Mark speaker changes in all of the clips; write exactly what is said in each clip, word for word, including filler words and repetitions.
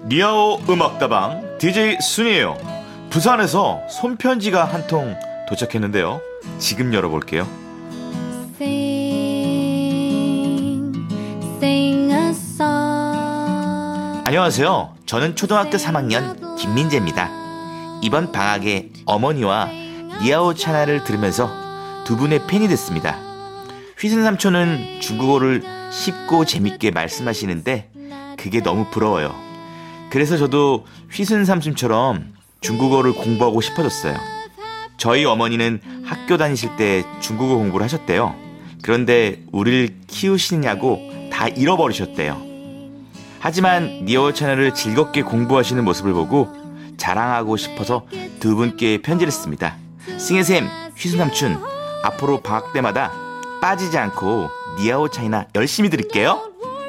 Speaker 1: 니아오 음악다방 디제이 순이에요. 부산에서 손편지가 한 통 도착했는데요. 지금 열어볼게요.
Speaker 2: Sing, sing a song.
Speaker 1: 안녕하세요. 저는 초등학교 삼 학년 김민재입니다. 이번 방학에 어머니와 니아오 찬아를 들으면서 두 분의 팬이 됐습니다. 휘순 삼촌은 중국어를 쉽고 재밌게 말씀하시는데 그게 너무 부러워요. 그래서 저도 휘순 삼촌처럼 중국어를 공부하고 싶어졌어요. 저희 어머니는 학교 다니실 때 중국어 공부를 하셨대요. 그런데 우리를 키우시느냐고 다 잃어버리셨대요. 하지만 니아오 채널을 즐겁게 공부하시는 모습을 보고 자랑하고 싶어서 두 분께 편지를 씁니다. 싱해쌤, 휘순 삼촌, 앞으로 방학 때마다 빠지지 않고 니아오 차이나 열심히 드릴게요.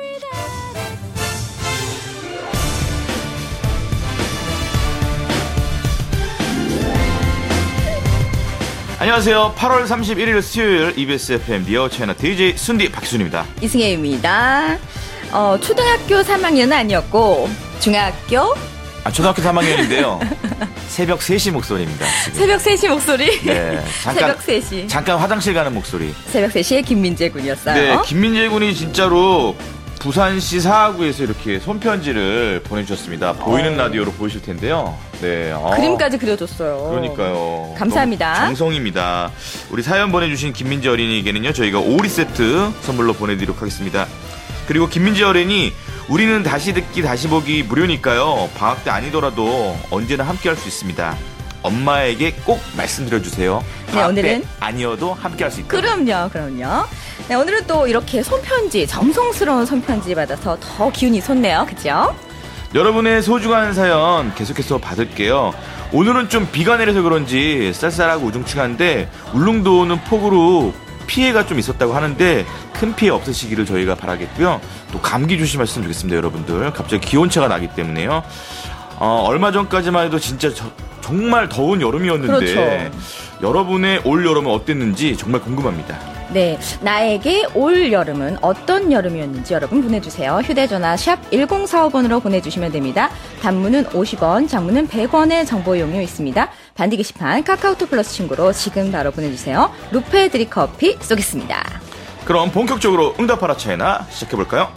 Speaker 1: 안녕하세요. 팔월 삼십일일 수요일 이비에스 에프엠 니아오 차이나 디제이 순디 박희순입니다.
Speaker 3: 이승혜입니다. 어, 초등학교 삼 학년은 아니었고 중학교?
Speaker 1: 아, 초등학교 삼 학년인데요. 새벽 세 시 목소리입니다. 지금.
Speaker 3: 새벽 세 시 목소리?
Speaker 1: 네. 잠깐,
Speaker 3: 새벽 세 시.
Speaker 1: 잠깐 화장실 가는 목소리.
Speaker 3: 새벽 세 시에 김민재 군이었어요.
Speaker 1: 네, 김민재 군이 진짜로 부산시 사하구에서 이렇게 손편지를 보내주셨습니다. 보이는 어. 라디오로 보이실 텐데요. 네, 어.
Speaker 3: 그림까지 그려줬어요.
Speaker 1: 그러니까요.
Speaker 3: 감사합니다.
Speaker 1: 정성입니다. 우리 사연 보내주신 김민재 어린이에게는요, 저희가 오리 세트 선물로 보내드리도록 하겠습니다. 그리고 김민재 어린이, 우리는 다시 듣기 다시 보기 무료니까요. 방학 때 아니더라도 언제나 함께 할 수 있습니다. 엄마에게 꼭 말씀드려주세요.
Speaker 3: 네, 오늘은
Speaker 1: 아니어도 함께 할 수 있다.
Speaker 3: 그럼요, 그럼요. 네, 오늘은 또 이렇게 손편지, 정성스러운 손편지 받아서 더 기운이 솟네요. 그죠?
Speaker 1: 여러분의 소중한 사연 계속해서 받을게요. 오늘은 좀 비가 내려서 그런지 쌀쌀하고 우중충한데 울릉도는 폭우로 피해가 좀 있었다고 하는데 큰 피해 없으시기를 저희가 바라겠고요. 또 감기 조심하셨으면 좋겠습니다, 여러분들. 갑자기 기온차가 나기 때문에요. 어, 얼마 전까지만 해도 진짜 저, 정말 더운 여름이었는데
Speaker 3: 그렇죠.
Speaker 1: 여러분의 올 여름은 어땠는지 정말 궁금합니다.
Speaker 3: 네, 나에게 올 여름은 어떤 여름이었는지 여러분 보내주세요. 휴대전화 샵 일공사오 번으로 보내주시면 됩니다. 단문은 오십 원, 장문은 백 원의 정보 이용료 있습니다. 반디 게시판 카카오톡 플러스 친구로 지금 바로 보내주세요. 루페 드립커피 쏘겠습니다.
Speaker 1: 그럼 본격적으로 응답하라 차이나 시작해볼까요?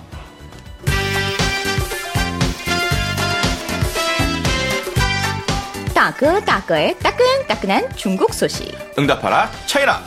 Speaker 3: 따끈따끈의 따끈따끈한 중국 소식.
Speaker 1: 응답하라 차이나.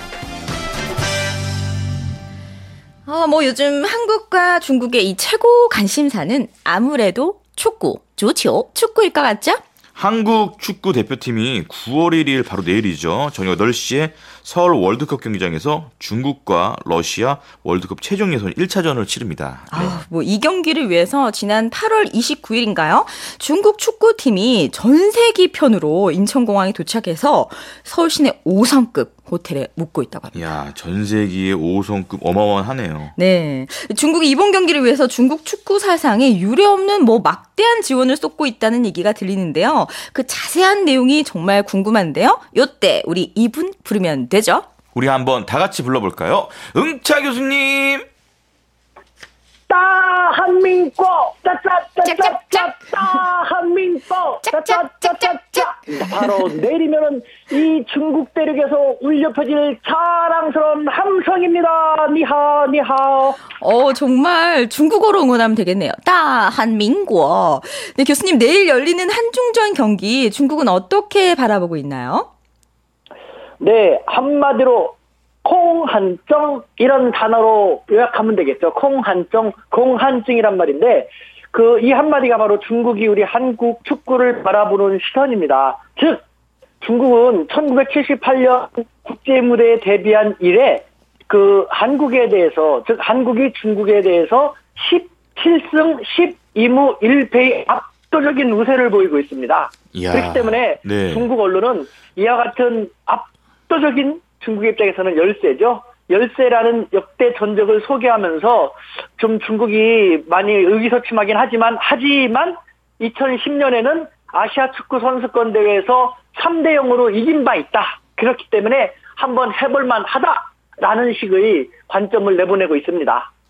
Speaker 3: 어, 뭐 요즘 한국과 중국의 이 최고 관심사는 아무래도 축구, 조치오, 축구일 것 같죠?
Speaker 1: 한국 축구 대표팀이 구월 일일 바로 내일이죠. 저녁 여덟 시에 서울 월드컵 경기장에서 중국과 러시아 월드컵 최종 예선 일 차전을 치릅니다. 네.
Speaker 3: 아, 뭐 이 경기를 위해서 지난 팔월 이십구일인가요? 중국 축구팀이 전세기 편으로 인천공항에 도착해서 서울 시내 오 성급 호텔에 묵고 있다고 합니다.
Speaker 1: 이야, 전세기의 오 성급 어마어마하네요.
Speaker 3: 네, 중국이 이번 경기를 위해서 중국 축구 사상에 유례없는 뭐 막대한 지원을 쏟고 있다는 얘기가 들리는데요. 그 자세한 내용이 정말 궁금한데요. 요때 우리 이분 부르면 되죠?
Speaker 1: 우리 한번 다 같이 불러볼까요? 응차 교수님!
Speaker 4: 대한민국 짜짜짜짜짜 대한민국 짜짜짜짜짜 바로 내리면은 이 중국 대륙에서 울려 퍼질 자랑스러운 함성입니다. 니하오 니하오.
Speaker 3: 어, 정말 중국어로 응원하면 되겠네요. 대한민국. 네, 교수님, 내일 열리는 한중전 경기 중국은 어떻게 바라보고 있나요?
Speaker 4: 네, 한마디로 콩한정 이런 단어로 요약하면 되겠죠. 콩한정, 공한증이란 말인데 그 이 한마디가 바로 중국이 우리 한국 축구를 바라보는 시선입니다. 즉 중국은 천구백칠십팔년 국제 무대에 데뷔한 이래 그 한국에 대해서 즉 한국이 중국에 대해서 십칠승 십이무 일패의 압도적인 우세를 보이고 있습니다. 이야, 그렇기 때문에 네. 중국 언론은 이와 같은 압도적인 중국 입장에서는 열세죠. 열세라는 역대 전적을 소개하면서 좀 중국이 많이 의기소침하긴 하지만 하지만 이천십년에는 아시아 축구 선수권 대회에서 삼대 영으로 이긴 바 있다. 그렇기 때문에 한번 해볼만 하다라는 식의 관점을 내보내고 있습니다.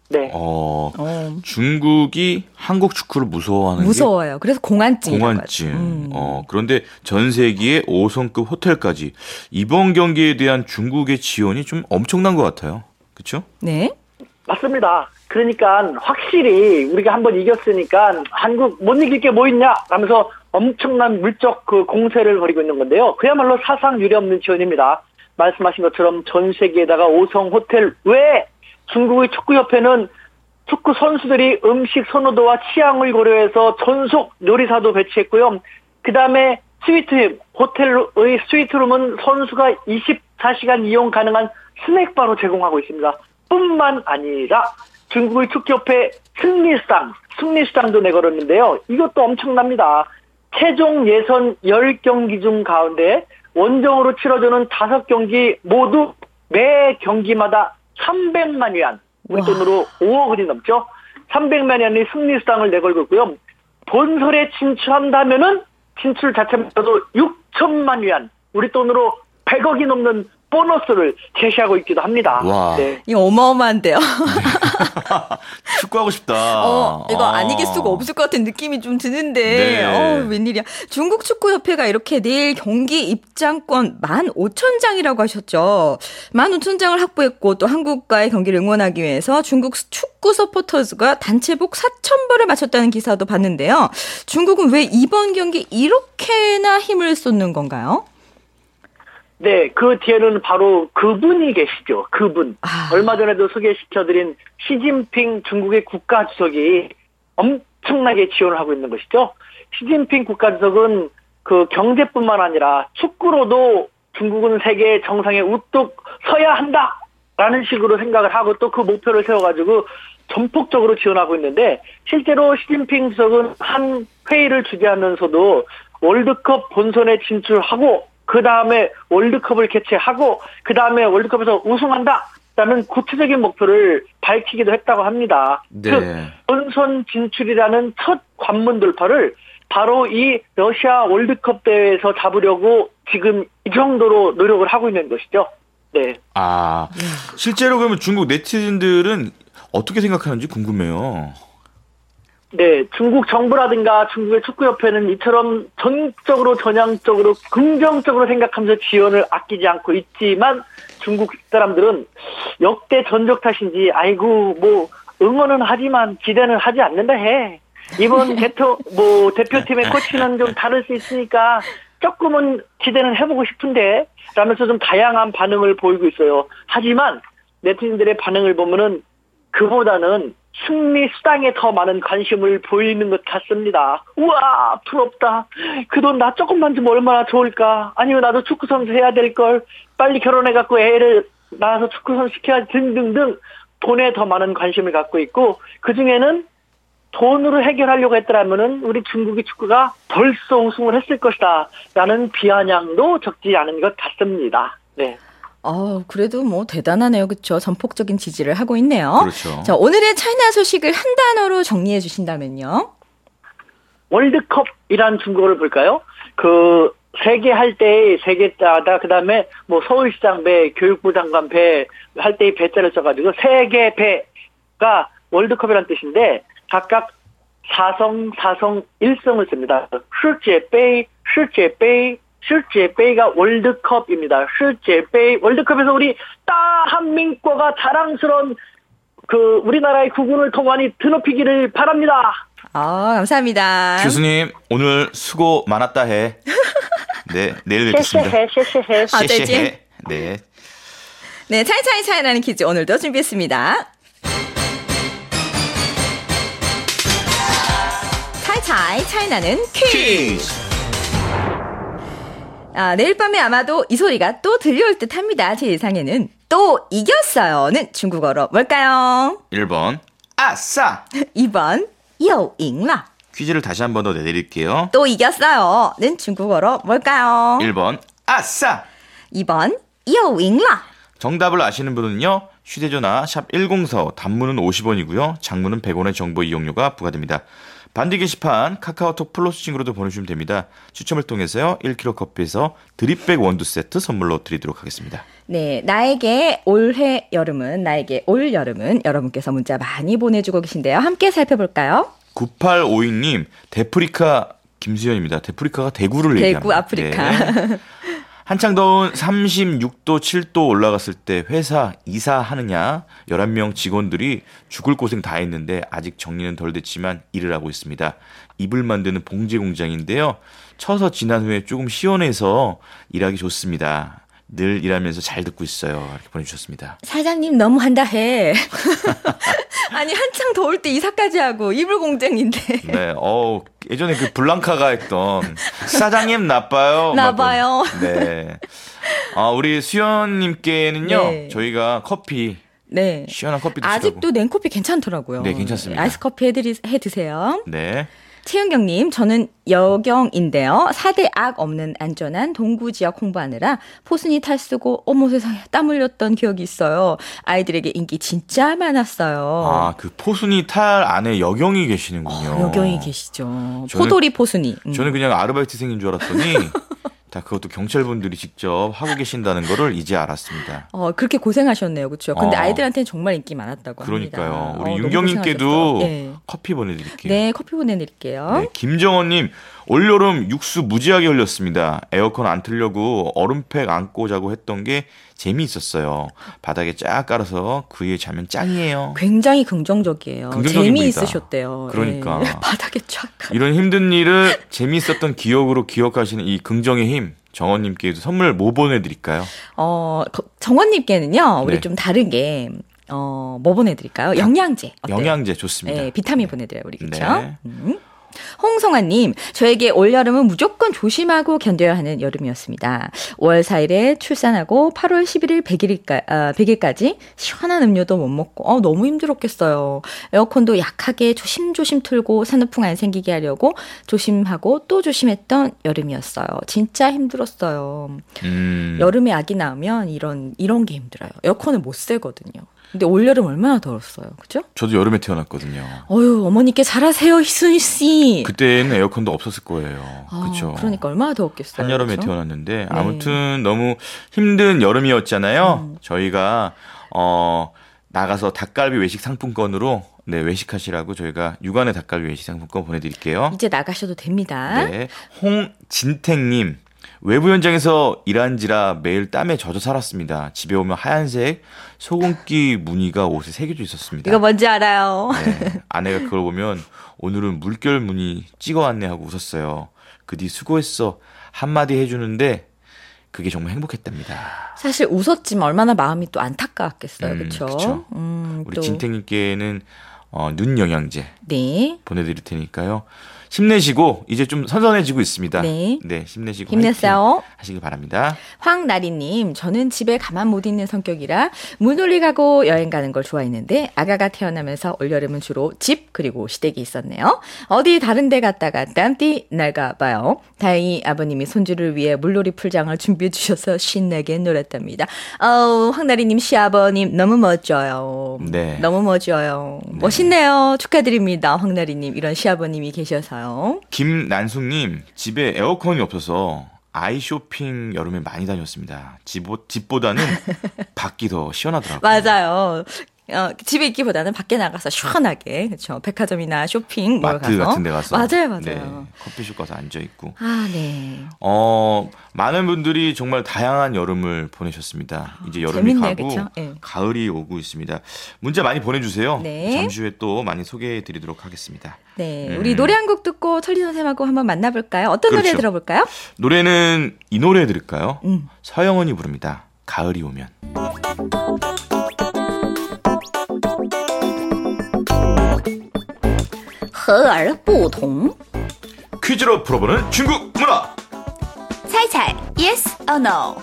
Speaker 4: 네.
Speaker 1: 어,
Speaker 3: 어.
Speaker 1: 중국이 한국 축구를 무서워하는
Speaker 3: 무서워요. 그래서
Speaker 1: 게
Speaker 3: 공안증이라고
Speaker 1: 공안증.
Speaker 3: 하죠. 음.
Speaker 1: 어, 그런데 전 세계의 오 성급 호텔까지 이번 경기에 대한 중국의 지원이 좀 엄청난 것 같아요. 그렇죠?
Speaker 3: 네.
Speaker 4: 맞습니다. 그러니까 확실히 우리가 한번 이겼으니까 한국 못 이길 게 뭐 있냐 하면서 엄청난 물적 그 공세를 벌이고 있는 건데요. 그야말로 사상 유례 없는 지원입니다. 말씀하신 것처럼 전 세계에다가 오 성 호텔 외에 중국의 축구협회는 축구 선수들이 음식 선호도와 취향을 고려해서 전속 요리사도 배치했고요. 그 다음에 스위트룸, 호텔의 스위트룸은 선수가 이십사 시간 이용 가능한 스낵바로 제공하고 있습니다. 뿐만 아니라 중국의 축구협회 승리수당, 승리수당도 내걸었는데요. 이것도 엄청납니다. 최종 예선 십 경기 중 가운데 원정으로 치러주는 다섯 경기 모두 매 경기마다 삼백만 위안, 우리
Speaker 3: 와.
Speaker 4: 돈으로 오억 원이 넘죠. 삼백만 위안의 승리수당을 내걸고 있고요. 본선에 진출한다면은 진출 자체마저도 육천만 위안, 우리 돈으로 백억이 넘는 보너스를 제시하고 있기도 합니다.
Speaker 1: 와.
Speaker 4: 네.
Speaker 3: 이거 어마어마한데요.
Speaker 1: 축구하고 싶다.
Speaker 3: 어, 이거
Speaker 1: 아.
Speaker 3: 안 이길 수가 없을 것 같은 느낌이 좀 드는데,
Speaker 1: 네.
Speaker 3: 어, 웬일이야. 중국 축구협회가 이렇게 내일 경기 입장권 만 오천 장이라고 하셨죠. 만 오천 장을 확보했고, 또 한국과의 경기를 응원하기 위해서 중국 축구 서포터즈가 단체복 사천 벌을 맞췄다는 기사도 봤는데요. 중국은 왜 이번 경기 이렇게나 힘을 쏟는 건가요?
Speaker 4: 네, 그 뒤에는 바로 그분이 계시죠. 그분.
Speaker 3: 아.
Speaker 4: 얼마 전에도 소개시켜드린 시진핑 중국의 국가주석이 엄청나게 지원을 하고 있는 것이죠. 시진핑 국가주석은 그 경제뿐만 아니라 축구로도 중국은 세계 정상에 우뚝 서야 한다라는 식으로 생각을 하고 또 그 목표를 세워가지고 전폭적으로 지원하고 있는데, 실제로 시진핑 주석은 한 회의를 주재하면서도 월드컵 본선에 진출하고 그 다음에 월드컵을 개최하고 그 다음에 월드컵에서 우승한다라는 구체적인 목표를 밝히기도 했다고 합니다.
Speaker 1: 네.
Speaker 4: 즉 본선 진출이라는 첫 관문 돌파를 바로 이 러시아 월드컵 대회에서 잡으려고 지금 이 정도로 노력을 하고 있는 것이죠. 네.
Speaker 1: 아, 실제로 그러면 중국 네티즌들은 어떻게 생각하는지 궁금해요.
Speaker 4: 네, 중국 정부라든가 중국의 축구협회는 이처럼 전적으로 전향적으로 긍정적으로 생각하면서 지원을 아끼지 않고 있지만, 중국 사람들은 역대 전적 탓인지 아이고 뭐 응원은 하지만 기대는 하지 않는다 해. 이번 대표 뭐 대표팀의 코치는 좀 다를 수 있으니까 조금은 기대는 해보고 싶은데 라면서 좀 다양한 반응을 보이고 있어요. 하지만 네티즌들의 반응을 보면은 그보다는 승리 수당에 더 많은 관심을 보이는 것 같습니다. 우와, 부럽다. 그 돈 나 조금만 좀 얼마나 좋을까. 아니면 나도 축구 선수 해야 될 걸. 빨리 결혼해갖고 애를 낳아서 축구 선수 시켜야지 등등등 돈에 더 많은 관심을 갖고 있고, 그 중에는 돈으로 해결하려고 했더라면은 우리 중국의 축구가 벌써 우승을 했을 것이다 라는 비아냥도 적지 않은 것 같습니다. 네.
Speaker 3: 어, 그래도 뭐 대단하네요. 그렇죠? 전폭적인 지지를 하고 있네요.
Speaker 1: 그렇죠.
Speaker 3: 자, 오늘의 차이나 소식을 한 단어로 정리해 주신다면요.
Speaker 4: 월드컵이란 중국어를 볼까요? 그 세계 할 때의 세계자다. 그다음에 뭐 서울시장 배, 교육부 장관 배 할 때의 배자를 써가지고 세계 배가 월드컵이란 뜻인데, 각각 사성, 사성, 일성을 씁니다.世界杯, 世界杯, 世界杯가 월드컵입니다. 世界杯, 월드컵에서 우리 대한민국과 자랑스러운 그 우리나라의 국운을 더 많이 드높이기를 바랍니다.
Speaker 3: 아, 감사합니다.
Speaker 1: 교수님, 오늘 수고 많았다 해. 네, 내일 뵙겠습니다.
Speaker 4: 셰셰해, 셰셰해.
Speaker 3: 아, 되지?
Speaker 1: 셰셰해. 네.
Speaker 3: 네, 차이차이 차이라는 퀴즈 오늘도 준비했습니다. 차이차이 차이나는 퀴즈.
Speaker 1: 퀴즈.
Speaker 3: 아, 내일 밤에 아마도 이 소리가 또 들려올 듯 합니다. 제 예상에는. 또 이겼어요는 중국어로 뭘까요?
Speaker 1: 일 번 아싸.
Speaker 3: 이 번 여잉라.
Speaker 1: 퀴즈를 다시 한 번 더 내드릴게요.
Speaker 3: 또 이겼어요는 중국어로 뭘까요?
Speaker 1: 일 번 아싸.
Speaker 3: 이 번 여잉라.
Speaker 1: 정답을 아시는 분은요, 휴대전화 샵 일공사오, 단문은 오십 원이고요 장문은 백 원의 정보 이용료가 부과됩니다. 반디 게시판 카카오톡 플러스 친구로도 보내주시면 됩니다. 추첨을 통해서요 일 킬로그램 커피에서 드립백 원두 세트 선물로 드리도록 하겠습니다.
Speaker 3: 네, 나에게 올해 여름은, 나에게 올 여름은 여러분께서 문자 많이 보내주고 계신데요. 함께 살펴볼까요?
Speaker 1: 구팔오이 님, 데프리카 김수현입니다. 데프리카가 대구를 얘기합니다.
Speaker 3: 대구 아프리카.
Speaker 1: 네. 한창 더운 삼십육 도, 칠 도 올라갔을 때 회사 이사하느냐 열한 명 직원들이 죽을 고생 다 했는데 아직 정리는 덜 됐지만 일을 하고 있습니다. 이불 만드는 봉제 공장인데요. 쳐서 지난 후에 조금 시원해서 일하기 좋습니다. 늘 일하면서 잘 듣고 있어요. 이렇게 보내주셨습니다.
Speaker 3: 사장님 너무 한다 해. 아니 한창 더울 때 이사까지 하고 이불 공장인데.
Speaker 1: 네, 어 예전에 그 블랑카가 했던 사장님 나빠요.
Speaker 3: 나빠요.
Speaker 1: 네. 아 우리 수연님께는요
Speaker 3: 네.
Speaker 1: 저희가 커피.
Speaker 3: 네.
Speaker 1: 시원한 커피 드시라고.
Speaker 3: 아직도 냉커피 괜찮더라고요.
Speaker 1: 네, 괜찮습니다.
Speaker 3: 아이스 커피 해드리, 해 드세요.
Speaker 1: 네.
Speaker 3: 최은경님, 저는 여경인데요. 사 대 악 없는 안전한 동구 지역 홍보하느라 포순이 탈쓰고 어머 세상에 땀 흘렸던 기억이 있어요. 아이들에게 인기 진짜 많았어요.
Speaker 1: 아, 그 포순이 탈 안에 여경이 계시는군요.
Speaker 3: 어, 여경이 계시죠.
Speaker 1: 저는-
Speaker 3: 포도리 포순이. 음.
Speaker 1: 저는 그냥 아르바이트생인 줄 알았더니 다 그것도 경찰분들이 직접 하고 계신다는 거를 이제 알았습니다.
Speaker 3: 어, 그렇게 고생하셨네요. 그렇죠. 근데
Speaker 1: 어.
Speaker 3: 아이들한테는 정말 인기 많았다고
Speaker 1: 그러니까요.
Speaker 3: 합니다.
Speaker 1: 우리
Speaker 3: 어, 너무
Speaker 1: 윤경님께도
Speaker 3: 고생하셨어요. 네.
Speaker 1: 커피 보내드릴게요.
Speaker 3: 네, 커피 보내드릴게요.
Speaker 1: 네, 김정원님, 올여름 육수 무지하게 흘렸습니다. 에어컨 안 틀려고 얼음팩 안고 자고 했던 게 재미있었어요. 바닥에 쫙 깔아서 그 위에 자면 짱이에요.
Speaker 3: 굉장히 긍정적이에요.
Speaker 1: 긍정적인
Speaker 3: 재미있으셨대요.
Speaker 1: 그러니까.
Speaker 3: 네. 바닥에 쫙.
Speaker 1: 이런 힘든 일을 재미있었던 기억으로 기억하시는 이 긍정의 힘, 정원님께도 선물 뭐 보내드릴까요?
Speaker 3: 어, 거- 정원님께는요, 우리
Speaker 1: 네.
Speaker 3: 좀 다르게, 어, 뭐 보내드릴까요? 영양제. 어때요?
Speaker 1: 영양제 좋습니다.
Speaker 3: 네, 비타민 보내드려요, 우리. 그쵸?
Speaker 1: 네.
Speaker 3: 음. 홍성아님, 저에게 올여름은 무조건 조심하고 견뎌야 하는 여름이었습니다. 오월 사일에 출산하고 팔월 십일일 백일일까, 아, 백일까지 시원한 음료도 못 먹고, 어, 너무 힘들었겠어요. 에어컨도 약하게 조심조심 틀고 산후풍 안 생기게 하려고 조심하고 또 조심했던 여름이었어요. 진짜 힘들었어요.
Speaker 1: 음,
Speaker 3: 여름에 아기 낳으면 이런, 이런 게 힘들어요. 에어컨을 못 쐬거든요. 근데 올여름 얼마나 더웠어요. 그죠?
Speaker 1: 저도 여름에 태어났거든요.
Speaker 3: 어휴, 어머니께 잘하세요, 희순 씨.
Speaker 1: 그때는 에어컨도 없었을 거예요.
Speaker 3: 아,
Speaker 1: 그렇죠.
Speaker 3: 그러니까 얼마나 더웠겠어요.
Speaker 1: 한여름에
Speaker 3: 그쵸?
Speaker 1: 태어났는데 아무튼 너무 힘든 여름이었잖아요.
Speaker 3: 음.
Speaker 1: 저희가 어 나가서 닭갈비 외식 상품권으로 네, 외식하시라고 저희가 육안의 닭갈비 외식 상품권 보내드릴게요.
Speaker 3: 이제 나가셔도 됩니다.
Speaker 1: 네, 홍진택님. 외부 현장에서 일한지라 매일 땀에 젖어 살았습니다. 집에 오면 하얀색 소금기 무늬가 옷에 새겨져 있었습니다.
Speaker 3: 이거 뭔지 알아요.
Speaker 1: 네, 아내가 그걸 보면 오늘은 물결 무늬 찍어왔네 하고 웃었어요. 그 뒤 수고했어 한마디 해주는데 그게 정말 행복했답니다.
Speaker 3: 사실 웃었지만 얼마나 마음이 또 안타까웠겠어요.
Speaker 1: 음,
Speaker 3: 그렇죠?
Speaker 1: 그쵸.
Speaker 3: 음,
Speaker 1: 우리
Speaker 3: 또.
Speaker 1: 진택님께는 어, 눈 영양제
Speaker 3: 네.
Speaker 1: 보내드릴 테니까요. 힘내시고 이제 좀 선선해지고 있습니다.
Speaker 3: 네.
Speaker 1: 힘내시고
Speaker 3: 힘내세요.
Speaker 1: 화이팅 하시길 바랍니다.
Speaker 3: 황나리님, 저는 집에 가만 못 있는 성격이라 물놀이 가고 여행 가는 걸 좋아했는데 아가가 태어나면서 올여름은 주로 집 그리고 시댁이 있었네요. 어디 다른 데 갔다가 땀띠 날가 봐요. 다행히 아버님이 손주를 위해 물놀이 풀장을 준비해 주셔서 신나게 놀았답니다. 어우, 황나리님 시아버님 너무 멋져요.
Speaker 1: 네.
Speaker 3: 너무 멋져요. 멋있네요. 축하드립니다. 황나리님 이런 시아버님이 계셔서요.
Speaker 1: 김난숙님 집에 에어컨이 없어서 아이 쇼핑 여름에 많이 다녔습니다. 집, 집보다는 밖이 더 시원하더라고요.
Speaker 3: 맞아요. 어, 집에 있기보다는 밖에 나가서 시원하게, 그렇죠. 백화점이나 쇼핑 몰
Speaker 1: 마트
Speaker 3: 가서.
Speaker 1: 같은 데 가서
Speaker 3: 맞아요, 맞아요.
Speaker 1: 네, 커피숍 가서 앉아 있고.
Speaker 3: 아, 네.
Speaker 1: 어, 많은 분들이 정말 다양한 여름을 보내셨습니다. 이제 여름이
Speaker 3: 재밌네요,
Speaker 1: 가고
Speaker 3: 그쵸? 네.
Speaker 1: 가을이 오고 있습니다. 문자 많이 보내주세요.
Speaker 3: 네.
Speaker 1: 잠시 후에 또 많이 소개해드리도록 하겠습니다.
Speaker 3: 네.
Speaker 1: 음.
Speaker 3: 우리 노래 한 곡 듣고 철리 선생님하고 한번 만나볼까요? 어떤 노래
Speaker 1: 그렇죠.
Speaker 3: 들어볼까요?
Speaker 1: 노래는 이 노래 들을까요?
Speaker 3: 음.
Speaker 1: 서영은이 부릅니다. 가을이 오면.
Speaker 3: 허尔不同
Speaker 1: 퀴즈로 풀어보는 중국 문화.
Speaker 3: 猜猜 yes or no?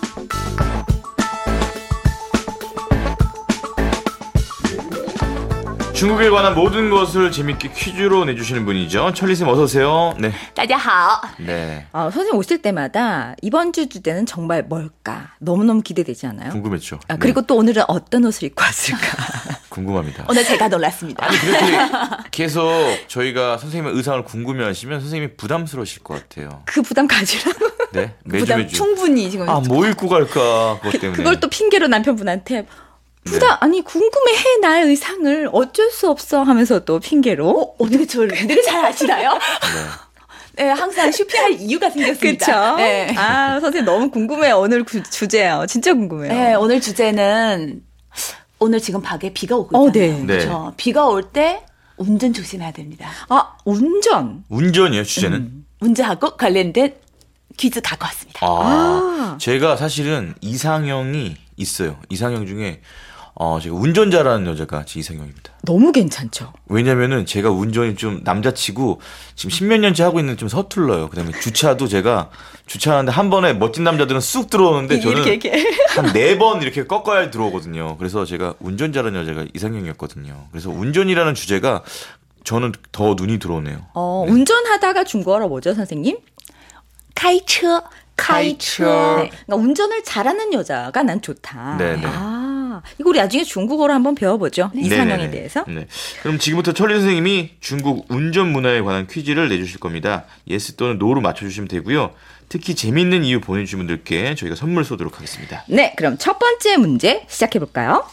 Speaker 1: 중국에 관한 모든 것을 재밌게 퀴즈로 내주시는 분이죠. 천리쌤 어서 오세요. 네.
Speaker 3: 大家好.
Speaker 1: 네.
Speaker 3: 어, 선생님 오실 때마다 이번 주 주제는 정말 뭘까? 너무너무 기대되지 않아요?
Speaker 1: 궁금했죠.
Speaker 3: 아, 그리고 또 오늘은 어떤 옷을 입고 왔을까?
Speaker 1: 네, 궁금합니다.
Speaker 3: 오늘 제가 놀랐습니다.
Speaker 1: 아니 그렇게 계속 저희가 선생님의 의상을 궁금해하시면 선생님이 부담스러우실 것 같아요.
Speaker 3: 그 부담 가지라고.
Speaker 1: 네, 매주
Speaker 3: 부담
Speaker 1: 매주.
Speaker 3: 충분히 지금.
Speaker 1: 아, 뭐 입고 갈까 그것 때문에.
Speaker 3: 그걸 또 핑계로 남편분한테 부담 네. 아니 궁금해해 나의 의상을 어쩔 수 없어 하면서 또 핑계로. 어, 어떻게 저를 되게 잘 아시나요? 네. 네, 항상 쇼핑할 이유가 생겼습니다. 그렇죠. 네. 아, 선생님 너무 궁금해요. 오늘 구, 주제요. 진짜 궁금해요.
Speaker 5: 네, 오늘 주제는 오늘 지금 밖에 비가 오고 있잖아요.
Speaker 3: 어,
Speaker 5: 네. 그렇죠. 비가 올 때 운전 조심해야 됩니다.
Speaker 3: 아, 운전.
Speaker 1: 운전이에요, 주제는?
Speaker 5: 음, 운전하고 관련된 퀴즈 갖고 왔습니다.
Speaker 1: 아,
Speaker 3: 아.
Speaker 1: 제가 사실은 이상형이 있어요. 이상형 중에 어, 제가 운전 잘하는 여자가 제 이상형입니다.
Speaker 3: 너무 괜찮죠.
Speaker 1: 왜냐면은 제가 운전이 좀 남자치고 지금 십몇 년째 하고 있는 좀 서툴러요. 그다음에 주차도 제가 주차하는데 한 번에 멋진 남자들은 쑥 들어오는데 저는
Speaker 3: 이렇게, 이렇게.
Speaker 1: 한 네 번 이렇게 꺾어야 들어오거든요. 그래서 제가 운전 잘하는 여자가 이상형이었거든요. 그래서 운전이라는 주제가 저는 더 눈이 들어오네요.
Speaker 3: 어,
Speaker 1: 네.
Speaker 3: 운전하다가 중국어로 뭐죠, 선생님?
Speaker 5: 카이처.
Speaker 3: 카이처. 네. 그러니까 운전을 잘하는 여자가 난 좋다.
Speaker 1: 네네.
Speaker 3: 아, 이거 우리 나중에 중국어로 한번 배워보죠.
Speaker 1: 네.
Speaker 3: 이상형에
Speaker 1: 네네네.
Speaker 3: 대해서.
Speaker 1: 네. 그럼 지금부터 천리 선생님이 중국 운전 문화에 관한 퀴즈를 내주실 겁니다. 예스 또는 노로 맞춰주시면 되고요. 특히 재밌는 이유 보내주신 분들께 저희가 선물 쏘도록 하겠습니다.
Speaker 3: 네, 그럼 첫 번째 문제 시작해볼까요?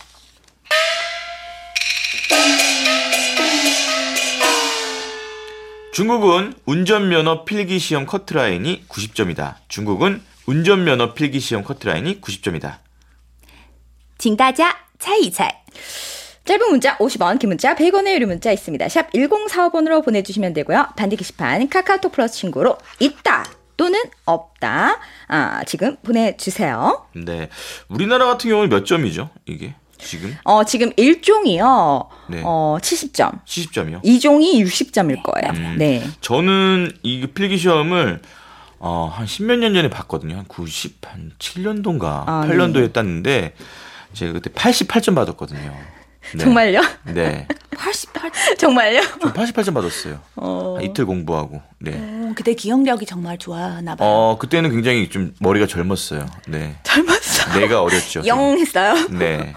Speaker 1: 중국은 운전면허 필기시험 커트라인이 구십 점이다. 중국은 운전면허 필기시험 커트라인이 구십 점이다.
Speaker 5: 请大家猜一猜.
Speaker 3: 짧은 문자 오십 원, 긴 문자 백 원의 유료 문자 있습니다. 샵 일공사오 번으로 보내주시면 되고요. 단디 게시판 카카오톡 플러스 친구로 있다 또는 없다. 아, 지금 보내주세요.
Speaker 1: 네, 우리나라 같은 경우는 몇 점이죠? 이게 지금?
Speaker 3: 어, 지금 일 종이요.
Speaker 1: 네.
Speaker 3: 어, 칠십 점.
Speaker 1: 칠십 점이요?
Speaker 3: 이 종이 육십 점일 거예요.
Speaker 1: 음,
Speaker 3: 네.
Speaker 1: 저는 이 필기시험을 어, 한 십몇 년 전에 봤거든요. 한 구십칠 년도인가
Speaker 3: 아,
Speaker 1: 팔 년도에
Speaker 3: 네.
Speaker 1: 땄는데 제가 그때 팔십팔 점 받았거든요. 네.
Speaker 3: 정말요?
Speaker 1: 네.
Speaker 5: 팔십팔.
Speaker 3: 정말요?
Speaker 1: 전 팔십팔 점 받았어요.
Speaker 3: 어.
Speaker 1: 한 이틀 공부하고. 네.
Speaker 5: 오, 그때 기억력이 정말 좋아나 봐요.
Speaker 1: 어, 그때는 굉장히 좀 머리가 젊었어요. 네.
Speaker 3: 젊었어.
Speaker 1: 내가 어렸죠.
Speaker 3: 영 했어요?
Speaker 1: 네.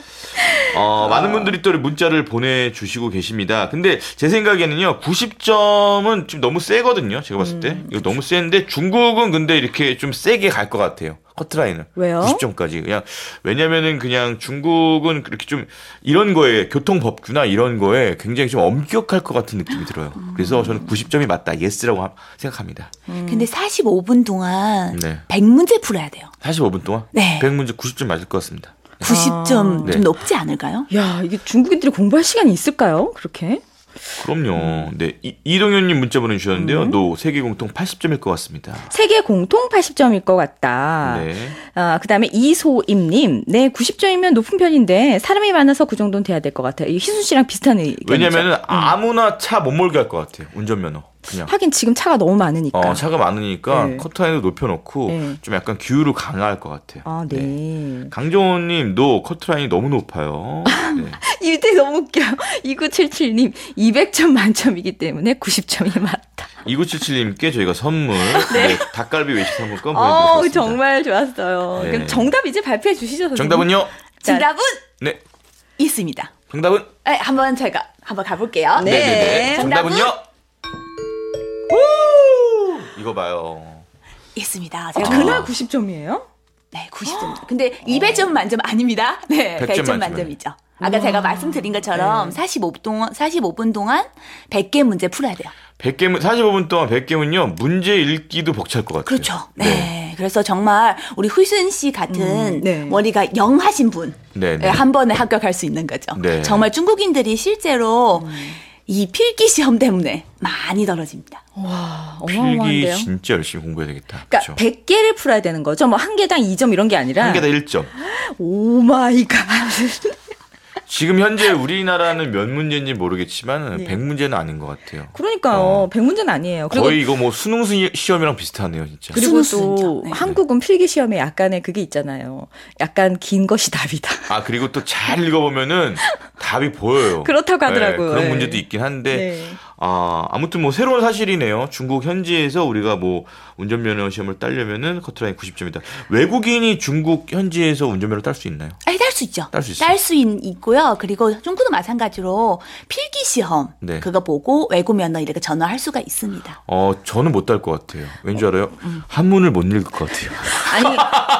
Speaker 1: 어, 많은 분들이 또 문자를 보내주시고 계십니다. 근데 제 생각에는요, 구십 점은 좀 너무 세거든요. 제가 봤을 때.
Speaker 3: 음.
Speaker 1: 이거 너무 센데 중국은 근데 이렇게 좀 세게 갈 것 같아요. 커트라인을.
Speaker 3: 왜요?
Speaker 1: 구십 점까지. 그냥, 왜냐면은 그냥 중국은 그렇게 좀 이런 거에, 교통법규나 이런 거에 굉장히 좀 엄격할 것 같은 느낌이 들어요. 그래서 저는 구십 점이 맞다. 예스라고 하- 생각합니다.
Speaker 5: 근데 사십오 분 동안
Speaker 1: 네.
Speaker 5: 백 문제 풀어야 돼요.
Speaker 1: 사십오 분 동안?
Speaker 5: 네.
Speaker 1: 백 문제 구십 점 맞을 것 같습니다.
Speaker 5: 구십 점
Speaker 1: 네.
Speaker 5: 좀 높지 않을까요?
Speaker 3: 야, 이게 중국인들이 공부할 시간이 있을까요? 그렇게?
Speaker 1: 그럼요. 네. 이, 이동현님 문자 보내주셨는데요.
Speaker 3: 음.
Speaker 1: 노 세계 공통 팔십 점일 것 같습니다.
Speaker 3: 세계 공통 팔십 점일 것 같다.
Speaker 1: 네.
Speaker 3: 아, 그 다음에 이소임님. 네, 구십 점이면 높은 편인데 사람이 많아서 그 정도는 돼야 될 것 같아요. 이 희순 씨랑 비슷한 의견이죠.
Speaker 1: 왜냐면은 아무나 차 못 몰게 할 것 같아요. 운전면허. 그냥.
Speaker 3: 하긴 지금 차가 너무 많으니까.
Speaker 1: 어, 차가 많으니까
Speaker 3: 네.
Speaker 1: 커트라인을 높여놓고
Speaker 3: 네.
Speaker 1: 좀 약간 규율을 강화할 것 같아요.
Speaker 3: 아, 네.
Speaker 1: 강정호님, 노 커트라인이 너무 높아요. 네.
Speaker 3: 이때 너무 웃겨요. 이구칠칠님. 이백 점 만점이기 때문에 구십 점이 맞다.
Speaker 1: 이구칠칠님께 저희가 선물, 네. 닭갈비 외식 상품권
Speaker 3: 어,
Speaker 1: 보내드리겠습니다.
Speaker 3: 정말 좋았어요.
Speaker 1: 네.
Speaker 3: 그럼 정답 이제 발표해 주시죠, 선생님.
Speaker 1: 정답은요?
Speaker 3: 자,
Speaker 5: 정답은
Speaker 1: 네.
Speaker 5: 있습니다.
Speaker 1: 정답은?
Speaker 5: 네, 한번 제가 한번 가볼게요.
Speaker 3: 네.
Speaker 1: 네네네.
Speaker 5: 정답은?
Speaker 1: 정답은요? 오! 이거 봐요.
Speaker 5: 있습니다.
Speaker 3: 어,
Speaker 5: 제가
Speaker 3: 그날 구십 점이에요?
Speaker 5: 네, 구십 점. 근데 이백 점 만점 아닙니다. 네,
Speaker 1: 백 점
Speaker 5: 백 점
Speaker 1: 만점이에요.
Speaker 5: 만점이죠. 아까 제가 말씀드린 것처럼
Speaker 3: 네.
Speaker 5: 사십오 분 동안, 사십오 분 동안 백 개 문제 풀어야 돼요.
Speaker 1: 백 개, 사십오 분 동안 백 개면요, 문제 읽기도 벅찰 것 같아요.
Speaker 5: 그렇죠. 네. 그래서 정말 우리 후순 씨 같은
Speaker 3: 음, 네.
Speaker 5: 머리가 영하신 분.
Speaker 1: 네, 네.
Speaker 5: 네, 한 번에 합격할 수 있는 거죠.
Speaker 1: 네.
Speaker 5: 정말 중국인들이 실제로 이 필기 시험 때문에 많이 떨어집니다.
Speaker 3: 와,
Speaker 1: 필기
Speaker 3: 어마어마한데요.
Speaker 1: 진짜 열심히 공부해야 되겠다.
Speaker 3: 그러니까
Speaker 1: 그렇죠.
Speaker 3: 백 개를 풀어야 되는 거죠. 뭐 한 개당 이 점 이런 게 아니라.
Speaker 1: 한 개당 일 점.
Speaker 3: 오 마이 갓.
Speaker 1: 지금 현재 우리나라는 몇 문제인지 모르겠지만
Speaker 3: 네.
Speaker 1: 백 문제는 아닌 것 같아요.
Speaker 3: 그러니까요.
Speaker 1: 어.
Speaker 3: 백 문제는 아니에요. 그리고
Speaker 1: 거의 이거 뭐 수능 시- 시험이랑 비슷하네요, 진짜.
Speaker 3: 그리고
Speaker 5: 수능
Speaker 3: 또
Speaker 5: 수능이죠. 네.
Speaker 3: 한국은 필기 시험에 약간의 그게 있잖아요. 약간 긴 것이 답이다.
Speaker 1: 아, 그리고 또 잘 읽어보면은 답이 보여요.
Speaker 3: 그렇다고 하더라고요.
Speaker 1: 네, 그런
Speaker 3: 네.
Speaker 1: 문제도 있긴 한데,
Speaker 3: 네.
Speaker 1: 아, 아무튼 뭐 새로운 사실이네요. 중국 현지에서 우리가 뭐 운전면허 시험을 따려면은 커트라인 구십 점이다. 외국인이 중국 현지에서 운전면허 딸 수 있나요?
Speaker 5: 아니, 딸 수 수 있죠.
Speaker 1: 딸 수 있어요.
Speaker 5: 딸 수 있고요. 그리고 중국도 마찬가지로 필기 시험
Speaker 1: 네.
Speaker 5: 그거 보고 외국 면허 이렇게 전화할 수가 있습니다.
Speaker 1: 어, 저는 못 딸 것 같아요. 왠지 알아요? 한문을 못 읽을 것 같아요.
Speaker 3: 아니.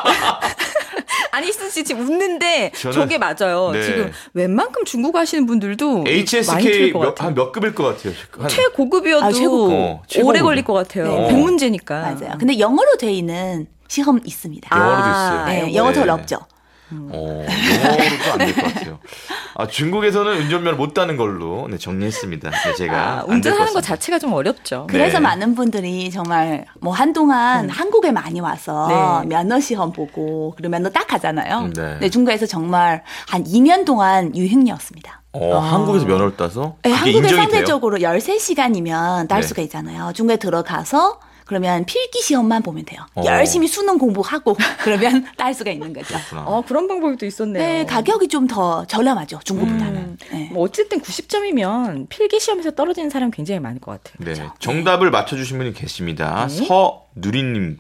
Speaker 3: 아니, 씨 지금 웃는데
Speaker 1: 저는-
Speaker 3: 저게 맞아요.
Speaker 1: 네.
Speaker 3: 지금 웬만큼 중국어 하시는 분들도 많이
Speaker 1: 에이치에스케이
Speaker 3: 틀릴 것
Speaker 1: 몇,
Speaker 3: 같아요.
Speaker 1: 한 몇 급일 것 같아요. 한,
Speaker 3: 최고급이어도
Speaker 5: 아, 최고급.
Speaker 1: 어, 최고급.
Speaker 3: 오래 걸릴 것 같아요.
Speaker 5: 네.
Speaker 3: 백 문제니까.
Speaker 5: 맞아요. 근데 영어로 돼 있는 시험 있습니다.
Speaker 1: 영어로도
Speaker 3: 아,
Speaker 1: 있어요.
Speaker 5: 네, 영어 더
Speaker 1: 네.
Speaker 5: 어렵죠.
Speaker 1: 어, 영어로도 안 될 것 같아요. 아, 중국에서는 운전면허 못 따는 걸로 네, 정리했습니다. 네, 제가
Speaker 3: 아,
Speaker 1: 안될것
Speaker 3: 운전하는 거
Speaker 1: 같습니다.
Speaker 3: 자체가 좀 어렵죠.
Speaker 1: 네.
Speaker 5: 그래서 많은 분들이 정말 뭐 한동안 한국에 많이 와서
Speaker 3: 네.
Speaker 5: 면허 시험 보고 그리고 면허 딱 하잖아요.
Speaker 1: 네.
Speaker 5: 근데 중국에서 정말 한 이 년 동안 유행이었습니다.
Speaker 1: 어, 한국에서 면허를 따서
Speaker 5: 네,
Speaker 1: 그게
Speaker 5: 한국에
Speaker 1: 인정이 돼요?
Speaker 5: 상대적으로 열세 시간이면 딸
Speaker 1: 네.
Speaker 5: 수가 있잖아요. 중국에 들어가서 그러면 필기 시험만 보면 돼요.
Speaker 1: 어.
Speaker 5: 열심히 수능 공부하고 그러면 딸 수가 있는 거죠.
Speaker 1: 그렇구나.
Speaker 3: 어, 그런 방법이 또 있었네요.
Speaker 5: 네, 가격이 좀 더 저렴하죠. 중국보다는.
Speaker 1: 음.
Speaker 5: 네.
Speaker 3: 뭐 어쨌든 구십 점이면 필기 시험에서 떨어지는 사람 굉장히 많을 것 같아요.
Speaker 1: 네, 정답을 맞춰주신 분이 계십니다.
Speaker 3: 네.
Speaker 1: 서누리님,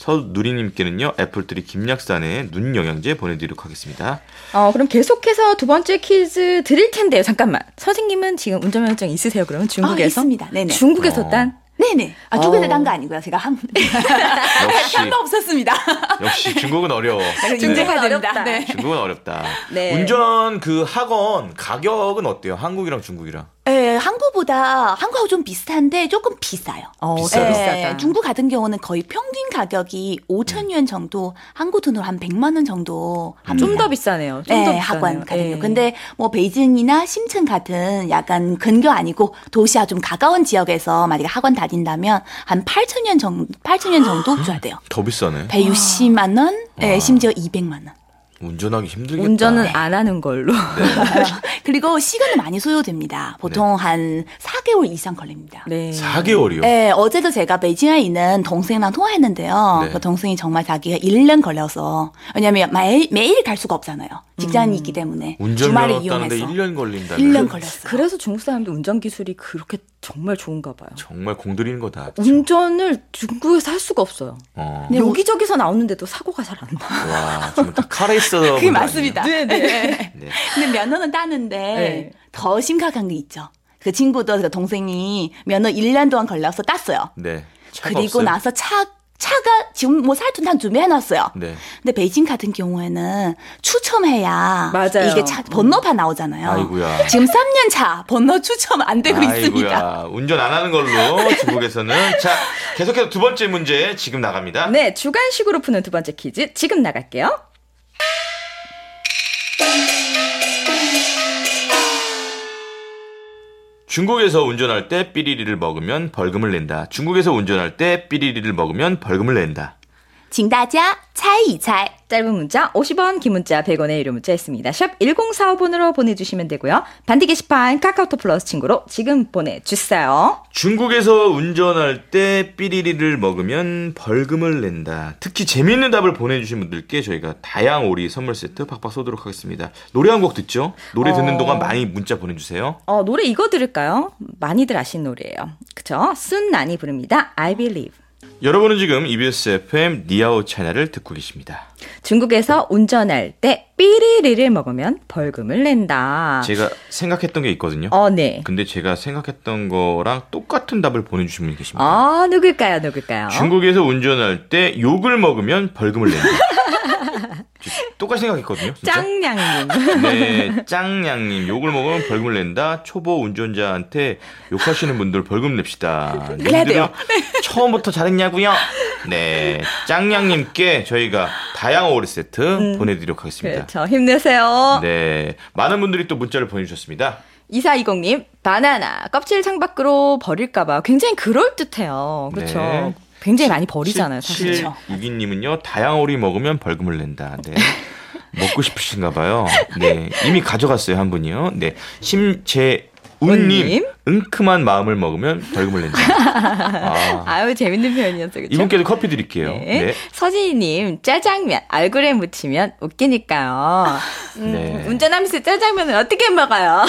Speaker 1: 서누리님께는요 애플트리 김약산의 눈 영양제 보내드리도록 하겠습니다.
Speaker 3: 어, 그럼 계속해서 두 번째 퀴즈 드릴 텐데요. 잠깐만. 선생님은 지금 운전면허증 있으세요? 그러면 중국에서?
Speaker 5: 아, 있습니다. 네네.
Speaker 3: 중국에서
Speaker 1: 어.
Speaker 3: 딴?
Speaker 5: 네네. 아, 중국에서
Speaker 3: 어.
Speaker 5: 딴 거 아니고요. 제가 한,
Speaker 1: 역시
Speaker 5: 딴거 없었습니다.
Speaker 1: 역시 중국은 어려워.
Speaker 5: 중국은
Speaker 3: 네.
Speaker 5: 어렵다. 네.
Speaker 1: 중국은 어렵다.
Speaker 3: 네.
Speaker 1: 운전 그 학원 가격은 어때요? 한국이랑 중국이랑?
Speaker 5: 네, 한국보다 한국하고 좀 비슷한데 조금 비싸요.
Speaker 3: 어,
Speaker 1: 비싸요?
Speaker 3: 더
Speaker 5: 네,
Speaker 3: 비싸다.
Speaker 5: 중국 같은 경우는 거의 평균 가격이 오천 yuan 정도, 한국 돈으로 한 백만 원 정도 합니다.
Speaker 3: 좀 더 비싸네요. 좀
Speaker 5: 네,
Speaker 3: 더 비싸네요.
Speaker 5: 학원 같은
Speaker 3: 네.
Speaker 5: 경우. 근데 뭐 베이징이나 심층 같은 약간 근교 아니고 도시와 좀 가까운 지역에서 만약에 학원 다닌다면 한 팔천 yuan 정도, 팔천 yuan 정도 줘야 돼요.
Speaker 1: 더 비싸네.
Speaker 5: 백육십만 원, 네, 심지어 이백만 원.
Speaker 1: 운전하기 힘들겠다.
Speaker 3: 운전은 안 하는 걸로.
Speaker 5: 그리고 시간이 많이 소요됩니다. 보통 한 사 개월 이상 걸립니다.
Speaker 3: 네.
Speaker 1: 사 개월이요?
Speaker 5: 네, 어제도 제가 베이징에 있는 동생이랑 통화했는데요.
Speaker 1: 네.
Speaker 5: 그 동생이 정말 자기가 일 년 걸려서, 왜냐면 매일, 매일 갈 수가 없잖아요. 직장이 있기 때문에. 주말에
Speaker 1: 운전면허 따는데
Speaker 5: 이용해서.
Speaker 1: 일 년 걸린다.
Speaker 5: 일 년 걸렸어요.
Speaker 3: 그래서 중국 사람들 운전 기술이 그렇게 정말 좋은가 봐요.
Speaker 1: 정말 공들이는 거다.
Speaker 3: 운전을 중국에서 할 수가 없어요.
Speaker 1: 어.
Speaker 5: 네,
Speaker 3: 여기저기서 나오는데도 사고가 잘 안 나.
Speaker 1: 와, 정말 다 카레이서.
Speaker 5: 그게 맞습니다.
Speaker 3: 네, 네.
Speaker 1: 네.
Speaker 5: 근데 면허는 따는데
Speaker 3: 네.
Speaker 5: 더 심각한 게 있죠. 그 친구도 그 동생이 면허 일 년 동안 걸려서 땄어요.
Speaker 1: 네. 차가
Speaker 5: 그리고
Speaker 1: 없어요?
Speaker 5: 나서 차 차가 지금 뭐 살돈 다 준비해놨어요.
Speaker 1: 네.
Speaker 5: 근데 베이징 같은 경우에는 추첨해야
Speaker 3: 맞아요.
Speaker 5: 이게 차 번호판 나오잖아요.
Speaker 1: 아이고야.
Speaker 5: 지금 삼 년 차 번호 추첨 안 되고 있습니다.
Speaker 1: 아이고야. 운전 안 하는 걸로 중국에서는. 자, 계속해서 두 번째 문제 지금 나갑니다.
Speaker 3: 네, 주간식으로 푸는 두 번째 퀴즈 지금 나갈게요.
Speaker 1: 중국에서 운전할 때 삐리리를 먹으면 벌금을 낸다. 중국에서 운전할 때 삐리리를 먹으면 벌금을 낸다.
Speaker 5: 请大家猜一猜.
Speaker 3: 짧은 문자 오십 원, 긴 문자 백 원의 유료 문자 있습니다. 샵 일공사오 번으로 보내주시면 되고요. 반디 게시판 카카오톡 플러스 친구로 지금 보내주세요.
Speaker 1: 중국에서 운전할 때 삐리리를 먹으면 벌금을 낸다. 특히 재미있는 답을 보내주신 분들께 저희가 다양 오리 선물 세트 팍팍 쏘도록 하겠습니다. 노래 한 곡 듣죠? 노래 듣는
Speaker 3: 어.
Speaker 1: 동안 많이 문자 보내주세요.
Speaker 3: 어, 노래 이거 들을까요? 많이들 아신 노래예요. 그쵸? 순난이 부릅니다. I Believe.
Speaker 1: 여러분은 지금 이비에스 에프엠 니아오 채널을 듣고 계십니다.
Speaker 3: 중국에서 운전할 때 삐리리를 먹으면 벌금을 낸다.
Speaker 1: 제가 생각했던 게 있거든요.
Speaker 3: 어, 네.
Speaker 1: 근데 제가 생각했던 거랑 똑같은 답을 보내주신 분이 계십니다.
Speaker 3: 아, 누굴까요? 누굴까요?
Speaker 1: 중국에서 운전할 때 욕을 먹으면 벌금을 낸다. 똑같이 생각했거든요. 진짜?
Speaker 3: 짱냥님.
Speaker 1: 네, 짱냥님 욕을 먹으면 벌금을 낸다. 초보 운전자한테 욕하시는 분들 벌금 냅시다.
Speaker 5: 그래야 돼요.
Speaker 1: 님들은 처음부터 잘했냐고요? 네, 짱냥님께 저희가 다양 오리 세트
Speaker 3: 음.
Speaker 1: 보내드리도록 하겠습니다.
Speaker 3: 그렇죠. 힘내세요.
Speaker 1: 네, 많은 분들이 또 문자를 보내주셨습니다.
Speaker 3: 이사이공님, 바나나 껍질 창밖으로 버릴까봐 굉장히 그럴듯해요. 그렇죠.
Speaker 1: 네.
Speaker 3: 굉장히 많많이 버리잖아요, 사실.
Speaker 1: 칠칠육이님은요, 다양 오리 먹으면 벌금을 낸다. 네. 먹고 싶으신가 봐요. 네. 이미 가져갔어요, 한 분이요. 네. 심재운님,
Speaker 3: 운님.
Speaker 1: 은큼한 마음을 먹으면 벌금을 낸다. 아,
Speaker 3: 아유, 재밌는 표현이었어요. 그렇죠?
Speaker 1: 이분께도 커피 드릴게요.
Speaker 3: 네.
Speaker 1: 네.
Speaker 3: 서진이님, 짜장면 얼굴에 묻히면 웃기니까요. 음,
Speaker 1: 네.
Speaker 3: 운전하면서 짜장면을 어떻게 먹어요?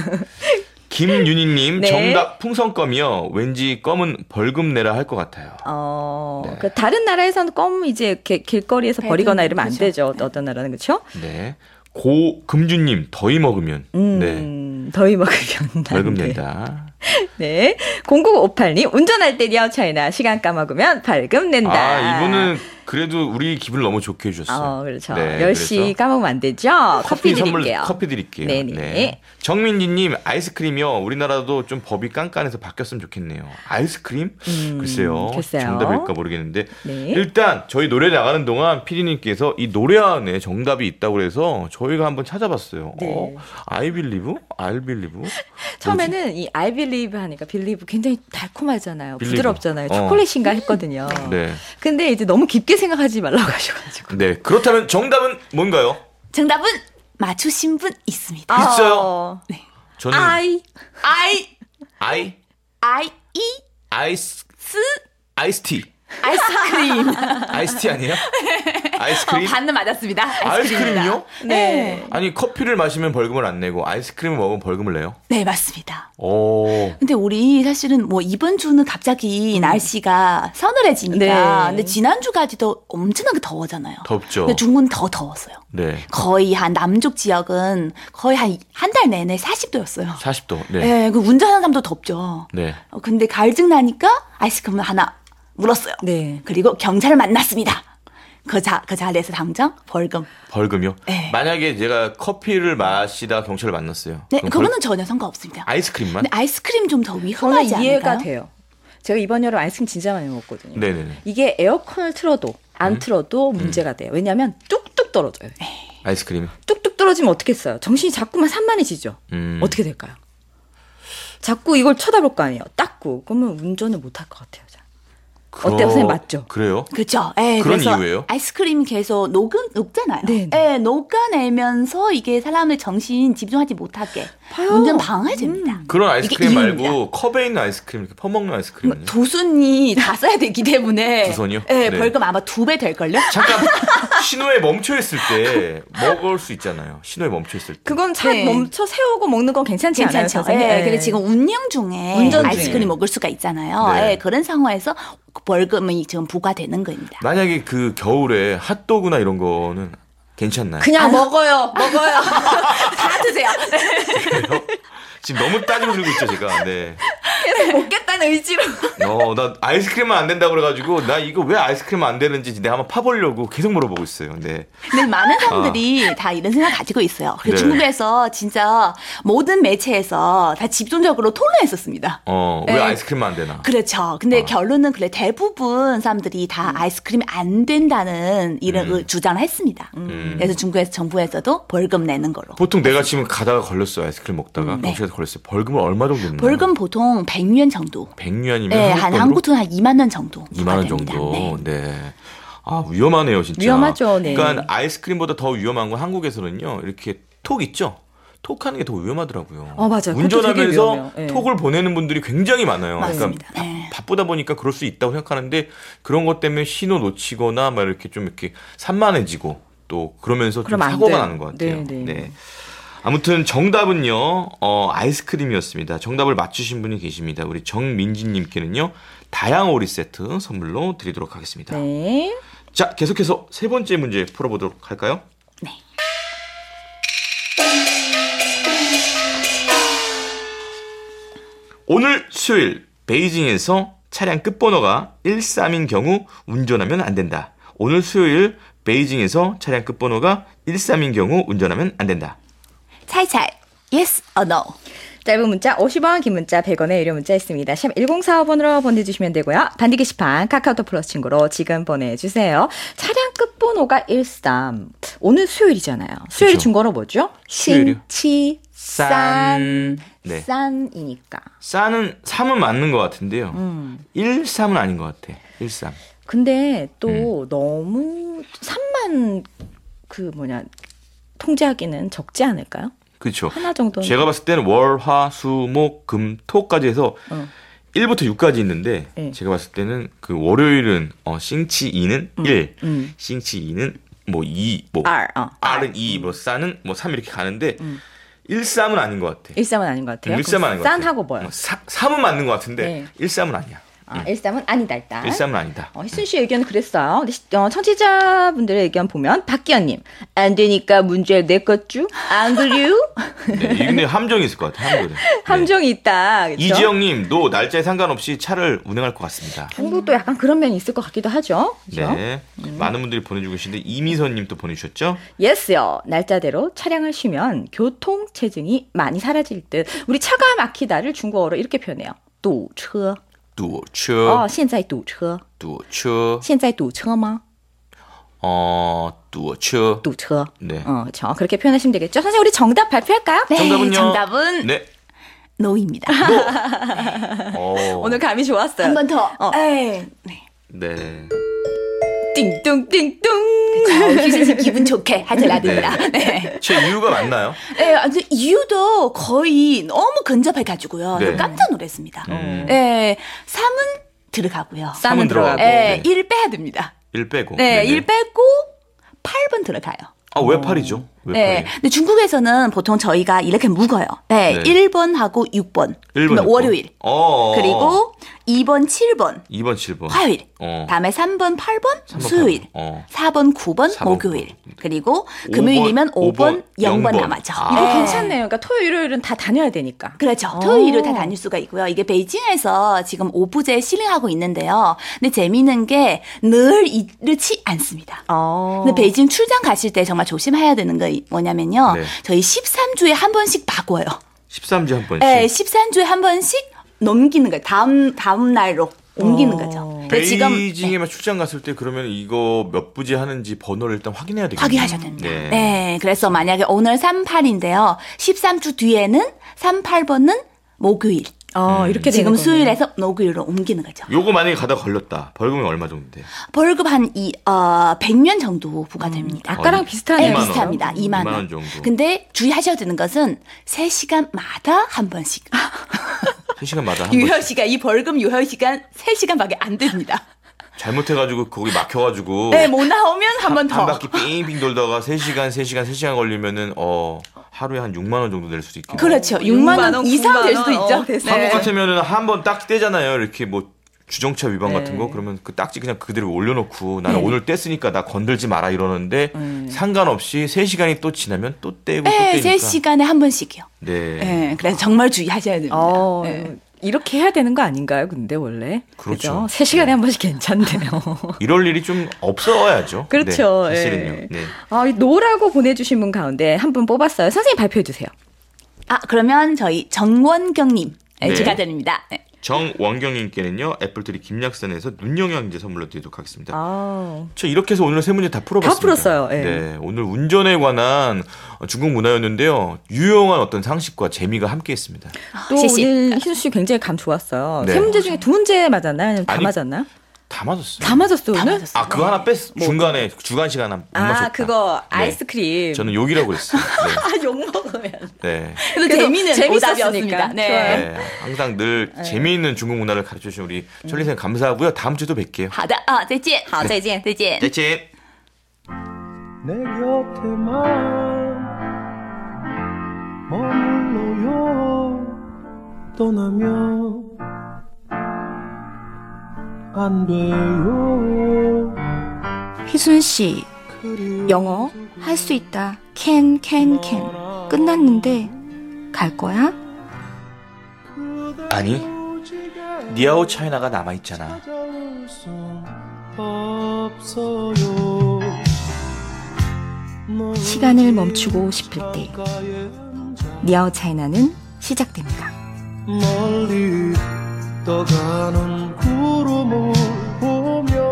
Speaker 1: 김윤희님,
Speaker 3: 네.
Speaker 1: 정답 풍선껌이요. 왠지 껌은 벌금 내라 할 것 같아요.
Speaker 3: 어,
Speaker 1: 네.
Speaker 3: 그 다른 나라에서는 껌 이제 이렇게 길거리에서
Speaker 5: 배분,
Speaker 3: 버리거나 이러면 안
Speaker 5: 그렇죠.
Speaker 3: 되죠. 어떤 나라는 그렇죠?
Speaker 1: 네. 고금주님 더위 먹으면
Speaker 3: 음,
Speaker 1: 네.
Speaker 3: 더위 먹으면
Speaker 1: 벌금
Speaker 3: 안 돼.
Speaker 1: 낸다.
Speaker 3: 네. 공구오팔님 운전할 때 리아웃 차이나 시간 까먹으면 벌금 낸다.
Speaker 1: 아, 이분은 그래도 우리 기분을 너무 좋게 해주셨어요.
Speaker 3: 어, 그렇죠.
Speaker 1: 네,
Speaker 3: 열 시
Speaker 1: 그래서
Speaker 3: 까먹으면 안 되죠? 커피,
Speaker 1: 선물,
Speaker 3: 드릴게요.
Speaker 1: 커피 드릴게요.
Speaker 3: 네네.
Speaker 1: 네. 정민지님 아이스크림이요. 우리나라도 좀 법이 깐깐해서 바뀌었으면 좋겠네요. 아이스크림?
Speaker 3: 음,
Speaker 1: 글쎄요.
Speaker 3: 글쎄요.
Speaker 1: 정답일까 모르겠는데
Speaker 3: 네.
Speaker 1: 일단 저희 노래 나가는 동안 피디님께서 이 노래 안에 정답이 있다고 해서 저희가 한번 찾아봤어요.
Speaker 3: 네.
Speaker 1: 어? I believe? I believe?
Speaker 3: 처음에는 이 I believe 하니까 believe 굉장히 달콤하잖아요.
Speaker 1: believe.
Speaker 3: 부드럽잖아요.
Speaker 1: 어.
Speaker 3: 초콜릿인가 했거든요.
Speaker 1: 네.
Speaker 3: 근데 이제 너무 깊게 생각하지 말라고 하셔가지고.
Speaker 1: 네. 그렇다면 정답은 뭔가요?
Speaker 5: 정답은 맞추신 분 있습니다.
Speaker 1: 있어요?
Speaker 5: 네.
Speaker 1: 저는
Speaker 3: I.
Speaker 5: 아이
Speaker 1: I
Speaker 5: 아이 이
Speaker 1: 아이스
Speaker 5: 스
Speaker 1: 아이스티.
Speaker 5: 아이스크림.
Speaker 1: 아이스티 아니에요? 아이스크림?
Speaker 5: 어, 반은 맞았습니다. 아이스크림입니다.
Speaker 1: 아이스크림이요?
Speaker 5: 네.
Speaker 1: 아니 커피를 마시면 벌금을 안 내고 아이스크림을 먹으면 벌금을 내요?
Speaker 5: 네, 맞습니다.
Speaker 1: 오.
Speaker 5: 근데 우리 사실은 뭐 이번 주는 갑자기 날씨가 서늘해지니까
Speaker 3: 네.
Speaker 5: 근데 지난주까지도 엄청나게 더워잖아요.
Speaker 1: 덥죠.
Speaker 5: 근데 중국은 더 더웠어요.
Speaker 1: 네.
Speaker 5: 거의 한 남쪽 지역은 거의 한 한 달 내내 사십 도였어요.
Speaker 1: 사십 도.
Speaker 5: 네.
Speaker 1: 네.
Speaker 5: 그 운전하는 사람도 덥죠.
Speaker 1: 네.
Speaker 5: 어, 근데 갈증 나니까 아이스크림을 하나 물었어요.
Speaker 3: 네.
Speaker 5: 그리고 경찰을 만났습니다. 그, 자, 그 자리에서 당장 벌금.
Speaker 1: 벌금이요?
Speaker 5: 네.
Speaker 1: 만약에 제가 커피를 마시다 경찰을 만났어요.
Speaker 5: 네,
Speaker 1: 그럼
Speaker 5: 그거는
Speaker 1: 벌-
Speaker 5: 전혀 상관없습니다.
Speaker 1: 아이스크림만?
Speaker 5: 근데 아이스크림 좀 더
Speaker 3: 저는
Speaker 5: 위험하지
Speaker 3: 이해가
Speaker 5: 않을까요?
Speaker 3: 돼요. 제가 이번 여름 아이스크림 진짜 많이 먹었거든요.
Speaker 1: 네네네.
Speaker 3: 이게 에어컨을 틀어도 안 틀어도 문제가 돼요. 왜냐하면 뚝뚝 떨어져요.
Speaker 1: 아이스크림.
Speaker 3: 뚝뚝 떨어지면 어떻겠어요? 정신이 자꾸만 산만해지죠.
Speaker 1: 음.
Speaker 3: 어떻게 될까요? 자꾸 이걸 쳐다볼 거 아니에요. 닦고 그러면 운전을 못 할 것 같아요. 자. 어때요, 선생님? 맞죠?
Speaker 1: 그래요?
Speaker 5: 그렇죠. 예,
Speaker 1: 그런
Speaker 5: 그래서
Speaker 1: 이유예요?
Speaker 5: 아이스크림이 계속 녹, 녹잖아요.
Speaker 3: 네,
Speaker 5: 예, 녹아내면서 이게 사람의 정신 집중하지 못하게 운전 방해됩니다.
Speaker 1: 그런 아이스크림
Speaker 5: 이게
Speaker 1: 말고
Speaker 5: 이유입니다.
Speaker 1: 컵에 있는 아이스크림 이렇게 퍼먹는 아이스크림은요?
Speaker 5: 두 손이 다 써야 되기 때문에
Speaker 1: 두 손이요?
Speaker 5: 예,
Speaker 1: 네.
Speaker 5: 벌금 아마 두 배 될걸요?
Speaker 1: 잠깐 신호에 멈춰 있을 때 먹을 수 있잖아요. 신호에 멈춰 있을 때.
Speaker 3: 그건 차
Speaker 5: 네.
Speaker 3: 멈춰 세우고 먹는 건 괜찮지 않아요,
Speaker 5: 괜찮죠.
Speaker 3: 선생님?
Speaker 5: 예, 근데 지금 운영 중에
Speaker 3: 운전 중에.
Speaker 5: 아이스크림 먹을 수가 있잖아요.
Speaker 1: 네.
Speaker 5: 예, 그런 상황에서 벌금이 지금 부과되는 겁니다.
Speaker 1: 만약에 그 겨울에 핫도그나 이런 거는 괜찮나요?
Speaker 3: 그냥 먹어요, 먹어요.
Speaker 5: 다 드세요.
Speaker 1: 그래요? 지금 너무 따지고 들고 있죠, 제가. 네.
Speaker 3: 계속 먹겠다는 의지로.
Speaker 1: 어, 나 아이스크림은 안 된다고 그래가지고, 나 이거 왜 아이스크림은 안 되는지 내가 한번 파보려고 계속 물어보고 있어요. 네.
Speaker 5: 근데 많은 사람들이 다 이런 생각 가지고 있어요. 그리고
Speaker 1: 네.
Speaker 5: 중국에서 진짜 모든 매체에서 다 집중적으로 토론했었습니다.
Speaker 1: 어, 왜
Speaker 5: 네.
Speaker 1: 아이스크림은 안 되나?
Speaker 5: 그렇죠. 근데
Speaker 1: 아.
Speaker 5: 결론은 그래 대부분 사람들이 다 아이스크림이 안 된다는 이런
Speaker 1: 음.
Speaker 5: 주장을 했습니다.
Speaker 1: 음.
Speaker 5: 그래서 중국에서 정부에서도 벌금 내는 거로.
Speaker 1: 보통 내가 지금 가다가 걸렸어요. 아이스크림 먹다가.
Speaker 5: 네.
Speaker 1: 경찰에서 걸렸어요. 벌금은 얼마 정도 있나요?
Speaker 5: 벌금 보통 백 유엔 정도.
Speaker 1: 백 유엔이면
Speaker 5: 네, 한 한국 돈 한 이만 원 정도.
Speaker 1: 이만 원
Speaker 5: 부과됩니다.
Speaker 1: 정도.
Speaker 5: 네.
Speaker 1: 네. 아, 위험하네요, 진짜.
Speaker 3: 위험하죠, 네.
Speaker 1: 그러니까 아이스크림보다 더 위험한 건 한국에서는요. 이렇게 톡 있죠? 톡 하는 게 더 위험하더라고요.
Speaker 3: 어, 맞아요. 그것도 되게
Speaker 1: 운전하면서
Speaker 3: 위험해요. 네.
Speaker 1: 톡을 보내는 분들이 굉장히 많아요.
Speaker 5: 맞습니다.
Speaker 1: 그러니까
Speaker 5: 네.
Speaker 1: 바, 바쁘다 보니까 그럴 수 있다고 생각하는데 그런 것 때문에 신호 놓치거나 막 이렇게 좀 이렇게 산만해지고 또 그러면서 좀
Speaker 3: 그러면 안
Speaker 1: 사고가
Speaker 3: 돼요.
Speaker 1: 나는 것 같아요.
Speaker 3: 네, 네.
Speaker 1: 아무튼 정답은요, 어, 아이스크림이었습니다. 정답을 맞추신 분이 계십니다. 우리 정민지님께는요, 다양 오리 세트 선물로 드리도록 하겠습니다.
Speaker 3: 네.
Speaker 1: 자, 계속해서 세 번째 문제 풀어보도록 할까요?
Speaker 5: 네.
Speaker 1: 오늘 수요일 베이징에서 차량 끝번호가 일삼인 경우 운전하면 안 된다. 오늘 수요일 베이징에서 차량 끝번호가 일삼인 경우 운전하면 안 된다.
Speaker 5: 차이차이. Yes or no?
Speaker 3: 짧은 문자 오십 원, 긴 문자 백 원의 유료 문자 있습니다. 샵 일공사오 번으로 보내주시면 되고요. 단디 게시판 카카오톡 플러스 친구로 지금 보내주세요. 차량 끝번호가 일삼. 오늘 수요일이잖아요. 수요일
Speaker 1: 그쵸.
Speaker 3: 증거로 뭐죠?
Speaker 1: 수요일이요?
Speaker 3: 신치 산.
Speaker 1: 네.
Speaker 3: 싼이니까.
Speaker 1: 싸는 삼은 맞는 것 같은데요.
Speaker 3: 음.
Speaker 1: 일삼은 아닌 것 같아. 일삼.
Speaker 3: 근데 또
Speaker 1: 음.
Speaker 3: 너무 삼만 그 뭐냐 통제하기는 적지 않을까요?
Speaker 1: 그렇죠.
Speaker 3: 하나 정도는.
Speaker 1: 제가 봤을 때는 월, 화, 수, 목, 금, 토까지 해서
Speaker 3: 어.
Speaker 1: 일부터 육까지 있는데
Speaker 3: 네.
Speaker 1: 제가 봤을 때는 그 월요일은 어, 싱치 이는 일,
Speaker 3: 음.
Speaker 1: 싱치 이는 뭐 이, 뭐
Speaker 3: R, 어.
Speaker 1: R은 이, 뭐 싸는 뭐 삼 이렇게 가는데
Speaker 3: 음.
Speaker 1: 일삼은 아닌 것 같아.
Speaker 3: 일삼은 아닌 것 같아요.
Speaker 1: 일삼은 아닌 것 같아.
Speaker 3: 싼하고 뭐요?
Speaker 1: 어, 사, 삼은 맞는 것 같은데
Speaker 3: 네.
Speaker 1: 일삼은 아니야.
Speaker 3: 아, 일삼은 아니다 일단.
Speaker 1: 일삼은 아니다.
Speaker 3: 어, 희순 씨 의견은 그랬어요. 근데 시- 어, 청취자분들의 의견 보면 박기현님 안 되니까 문제를 내껐쥬? 안 그래요?
Speaker 1: 네, 이 근데 함정이 있을 것 같아요. 함정은. 네.
Speaker 3: 함정이 있다. 그쵸?
Speaker 1: 이지영님, 너 날짜에 상관없이 차를 운행할 것 같습니다.
Speaker 3: 중국도 약간 그런 면이 있을 것 같기도 하죠. 그죠?
Speaker 1: 네, 많은 분들이 보내주고 계신데 이미선님 또 보내주셨죠?
Speaker 3: 예스요. 날짜대로 차량을 쉬면 교통 체증이 많이 사라질 듯. 우리 차가 막히다를 중국어로 이렇게 표현해요. 堵车.
Speaker 1: 뚜추,
Speaker 3: 어, 现在堵车.
Speaker 1: 뚜추,
Speaker 3: 现在堵车吗?
Speaker 1: 어, 뚜추.
Speaker 3: 堵车.
Speaker 1: 네.
Speaker 3: 어, 저 그렇게 표현하시면 되겠죠. 선생님 우리 정답 발표할까요?
Speaker 5: 네,
Speaker 1: 정답은요?
Speaker 5: 정답은
Speaker 1: 네.
Speaker 5: 노입니다.
Speaker 1: 어,
Speaker 3: 오늘 감이 좋았어요.
Speaker 5: 한 번 더.
Speaker 3: 어.
Speaker 5: 에이, 네.
Speaker 1: 네.
Speaker 3: 띵뚱띵뚱.
Speaker 5: 희순 씨 기분 좋게 하셔야 됩니다. 네.
Speaker 1: 제 이유가 맞나요?
Speaker 5: 네, 아주 이유도 거의 너무 근접해가지고요.
Speaker 1: 네.
Speaker 5: 깜짝 놀랐습니다.
Speaker 1: 음.
Speaker 5: 네, 삼은 들어가고요.
Speaker 3: 쌈은 들어가고.
Speaker 5: 네,
Speaker 1: 네.
Speaker 5: 일 빼야 됩니다.
Speaker 1: 일 빼고.
Speaker 5: 네,
Speaker 1: 네네.
Speaker 5: 일 빼고 팔 번 들어가요.
Speaker 1: 아, 왜 팔이죠? 왜
Speaker 5: 네.
Speaker 1: 팔이?
Speaker 5: 근데 중국에서는 보통 저희가 이렇게 묶어요. 네.
Speaker 1: 네.
Speaker 5: 일 번하고 육 번.
Speaker 1: 일 번,
Speaker 5: 그러면 월요일.
Speaker 1: 어.
Speaker 5: 그리고 이 번, 칠 번.
Speaker 1: 이 번, 칠 번.
Speaker 5: 화요일.
Speaker 1: 어.
Speaker 5: 다음에 삼 번, 팔 번
Speaker 1: 삼 번,
Speaker 5: 수요일.
Speaker 1: 팔 번. 어.
Speaker 5: 사 번, 구 번
Speaker 1: 사 번,
Speaker 5: 목요일.
Speaker 1: 구 번.
Speaker 5: 그리고
Speaker 1: 오
Speaker 5: 금요일이면
Speaker 1: 번,
Speaker 5: 오 번, 영 번
Speaker 1: 영 번.
Speaker 5: 남았죠.
Speaker 1: 아.
Speaker 3: 이거
Speaker 5: 네.
Speaker 3: 괜찮네요. 그러니까 토요일, 일요일은 다 다녀야 되니까.
Speaker 5: 그렇죠.
Speaker 3: 어.
Speaker 5: 토요일을 다 다닐 수가 있고요. 이게 베이징에서 지금 오부제 실행하고 있는데요. 근데 재미있는 게 늘 이렇지 않습니다.
Speaker 3: 어.
Speaker 5: 근데 베이징 출장 가실 때 정말 조심해야 되는 거 뭐냐면요.
Speaker 1: 네.
Speaker 5: 저희 십삼 주에 한 번씩 바꿔요.
Speaker 1: 십삼 주에 한 번씩.
Speaker 5: 네, 십삼 주에 한 번씩 넘기는 거예요. 다음 다음 날로 옮기는
Speaker 3: 어.
Speaker 5: 거죠. 근데 지금 네,
Speaker 1: 베이징에만 출장 갔을 때 그러면 이거 몇 부지 하는지 번호를 일단 확인해야 되겠네요.
Speaker 5: 확인하셔야 됩니다.
Speaker 1: 네.
Speaker 5: 네. 그래서 만약에 오늘 삼팔인데요. 십삼 주 뒤에는 삼팔 번은 목요일.
Speaker 3: 어, 이렇게
Speaker 5: 지금
Speaker 3: 되는 거네요.
Speaker 5: 수요일에서 목요일로 옮기는 거죠.
Speaker 1: 요거 만약에 가다 걸렸다. 벌금이 얼마 정도 돼요?
Speaker 5: 벌금 한 이, 어, 백 년 정도 부과됩니다.
Speaker 3: 아까랑
Speaker 1: 어,
Speaker 3: 비슷하네요.
Speaker 5: 네,
Speaker 1: 이만 원.
Speaker 5: 비슷합니다. 이만
Speaker 1: 이만
Speaker 5: 원.
Speaker 1: 원 정도.
Speaker 5: 근데 주의하셔야 되는 것은 세 시간마다 한 번씩.
Speaker 1: 세 시간마다 한
Speaker 5: 유효
Speaker 1: 번씩.
Speaker 5: 시간, 이 벌금 유효 시간 세 시간밖에 안 됩니다.
Speaker 1: 잘못해가지고 거기 막혀가지고.
Speaker 5: 네, 못 나오면 한 번 더.
Speaker 1: 한 바퀴 삥삥 돌다가 세 시간, 세 시간, 세 시간 걸리면은, 어, 하루에 한 육만 원 정도 낼 수도 있겠네요.
Speaker 5: 그렇죠. 육만 원
Speaker 3: 원,
Speaker 5: 이상 될
Speaker 3: 구만
Speaker 5: 수도
Speaker 3: 원.
Speaker 5: 있죠.
Speaker 3: 어, 됐어요.
Speaker 1: 한국 같으면은 한 번 딱 떼잖아요. 이렇게 뭐 주정차 위반
Speaker 3: 네.
Speaker 1: 같은 거. 그러면 그 딱지 그냥 그대로 올려놓고 나는
Speaker 5: 네.
Speaker 1: 오늘 뗐으니까 나 건들지 마라 이러는데
Speaker 3: 음.
Speaker 1: 상관없이 세 시간이 또 지나면 또 떼고 또
Speaker 5: 네,
Speaker 1: 떼니까.
Speaker 5: 세 시간에 한 번씩이요.
Speaker 1: 네.
Speaker 5: 네, 그래서 정말 주의하셔야 됩니다.
Speaker 3: 어,
Speaker 5: 네.
Speaker 3: 이렇게 해야 되는 거 아닌가요? 근데 원래.
Speaker 1: 그렇죠.
Speaker 3: 그죠? 세 시간에 한 번씩 괜찮대요.
Speaker 1: 이럴 일이 좀 없어야죠.
Speaker 3: 그렇죠.
Speaker 1: 네, 사실은요.
Speaker 3: 예.
Speaker 1: 네.
Speaker 3: 아, 이 노라고 보내주신 분 가운데 한 분 뽑았어요. 선생님 발표해 주세요.
Speaker 5: 아, 그러면 저희 정원경님
Speaker 1: 네.
Speaker 5: 축하드립니다. 네.
Speaker 1: 정원경님께는요 애플트리 김약산에서 눈영양제 선물로 드리도록 하겠습니다.
Speaker 3: 아,
Speaker 1: 저 이렇게 해서 오늘 세 문제 다 풀어봤습니다.
Speaker 3: 다 풀었어요. 예.
Speaker 1: 네, 오늘 운전에 관한 중국 문화였는데요. 유용한 어떤 상식과 재미가 함께했습니다.
Speaker 3: 또
Speaker 5: 시시.
Speaker 3: 오늘 희수 씨 굉장히 감 좋았어요.
Speaker 1: 네.
Speaker 3: 세 문제 중에 두 문제 맞았나요? 아니면 다
Speaker 1: 아니,
Speaker 3: 맞았나요?
Speaker 1: 다 맞았어요.
Speaker 3: 다 맞았어요,
Speaker 5: 다
Speaker 3: 오늘?
Speaker 5: 맞았어요.
Speaker 1: 아 그거 하나 뺐 중간에 주간 시간 안
Speaker 3: 아,
Speaker 1: 맞췄다.
Speaker 3: 그거
Speaker 1: 네.
Speaker 3: 아이스크림.
Speaker 1: 저는 욕이라고 그랬어요.
Speaker 3: 아, 욕 먹으면.
Speaker 1: 네. 네.
Speaker 5: 그래도
Speaker 3: 그래도
Speaker 5: 재미는
Speaker 3: 재밌었으니까.
Speaker 5: 오답이었습니다. 네.
Speaker 3: 좋아요.
Speaker 1: 네, 항상 늘 재미있는 중국 문화를 가르쳐 주신 우리 천리 선생님 감사하고요. 다음 주에도 뵐게요.
Speaker 5: 好的啊，再见。
Speaker 3: 好，再见。
Speaker 5: 再见。
Speaker 1: 짜잔.
Speaker 6: 내 곁에만 머물러요 떠나면 안 돼요
Speaker 3: 희순 씨, 영어 할 수 있다. can, can, can. 끝났는데 갈 거야?
Speaker 1: 아니, 니아오 차이나가 남아있잖아.
Speaker 6: 찾아올 순 없어요
Speaker 3: 시간을 멈추고 싶을 때 니아오 차이나는 시작됩니다.
Speaker 6: 멀리 떠가는 구름을 보며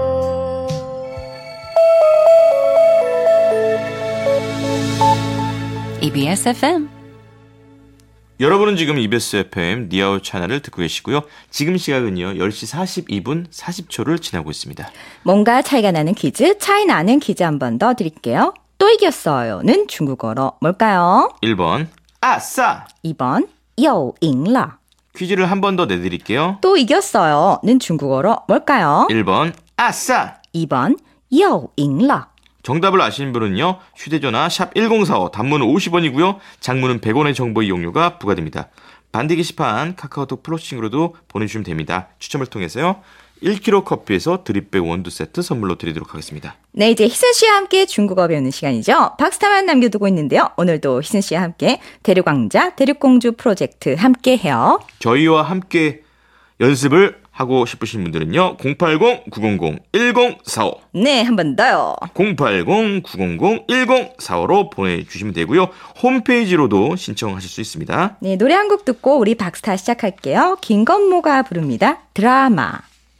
Speaker 5: 이비에스 에프엠.
Speaker 1: 여러분은 지금 이비에스 에프엠 니아오 채널을 듣고 계시고요. 지금 시각은요 열 시 사십이 분 사십 초를 지나고 있습니다.
Speaker 3: 뭔가 차이가 나는 퀴즈, 차이 나는 퀴즈 한 번 더 드릴게요. 또 이겼어요는 중국어로 뭘까요?
Speaker 1: 일 번 아싸.
Speaker 3: 이 번 요 잉라.
Speaker 1: 퀴즈를 한 번 더 내드릴게요.
Speaker 3: 또 이겼어요는 중국어로 뭘까요?
Speaker 1: 일 번 아싸.
Speaker 3: 이 번 요 잉라.
Speaker 1: 정답을 아시는 분은요 휴대전화 샵 일공사오 단문은 오십 원이고요 장문은 백 원의 정보 이용료가 부과됩니다. 반디 게시판 카카오톡 플러싱으로도 보내주시면 됩니다. 추첨을 통해서요. 일 킬로그램 커피에서 드립백 원두 세트 선물로 드리도록 하겠습니다.
Speaker 3: 네, 이제 희순 씨와 함께 중국어 배우는 시간이죠. 박스타만 남겨두고 있는데요. 오늘도 희순 씨와 함께 대륙왕자, 대륙공주 프로젝트 함께해요.
Speaker 1: 저희와 함께 연습을 하고 싶으신 분들은요. 공팔공 구공공 일공사오
Speaker 3: 네, 한 번 더요.
Speaker 1: 공팔공 구공공 일공사오로 보내주시면 되고요. 홈페이지로도 신청하실 수 있습니다.
Speaker 3: 네, 노래 한 곡 듣고 우리 박스타 시작할게요. 김건모가 부릅니다. 드라마.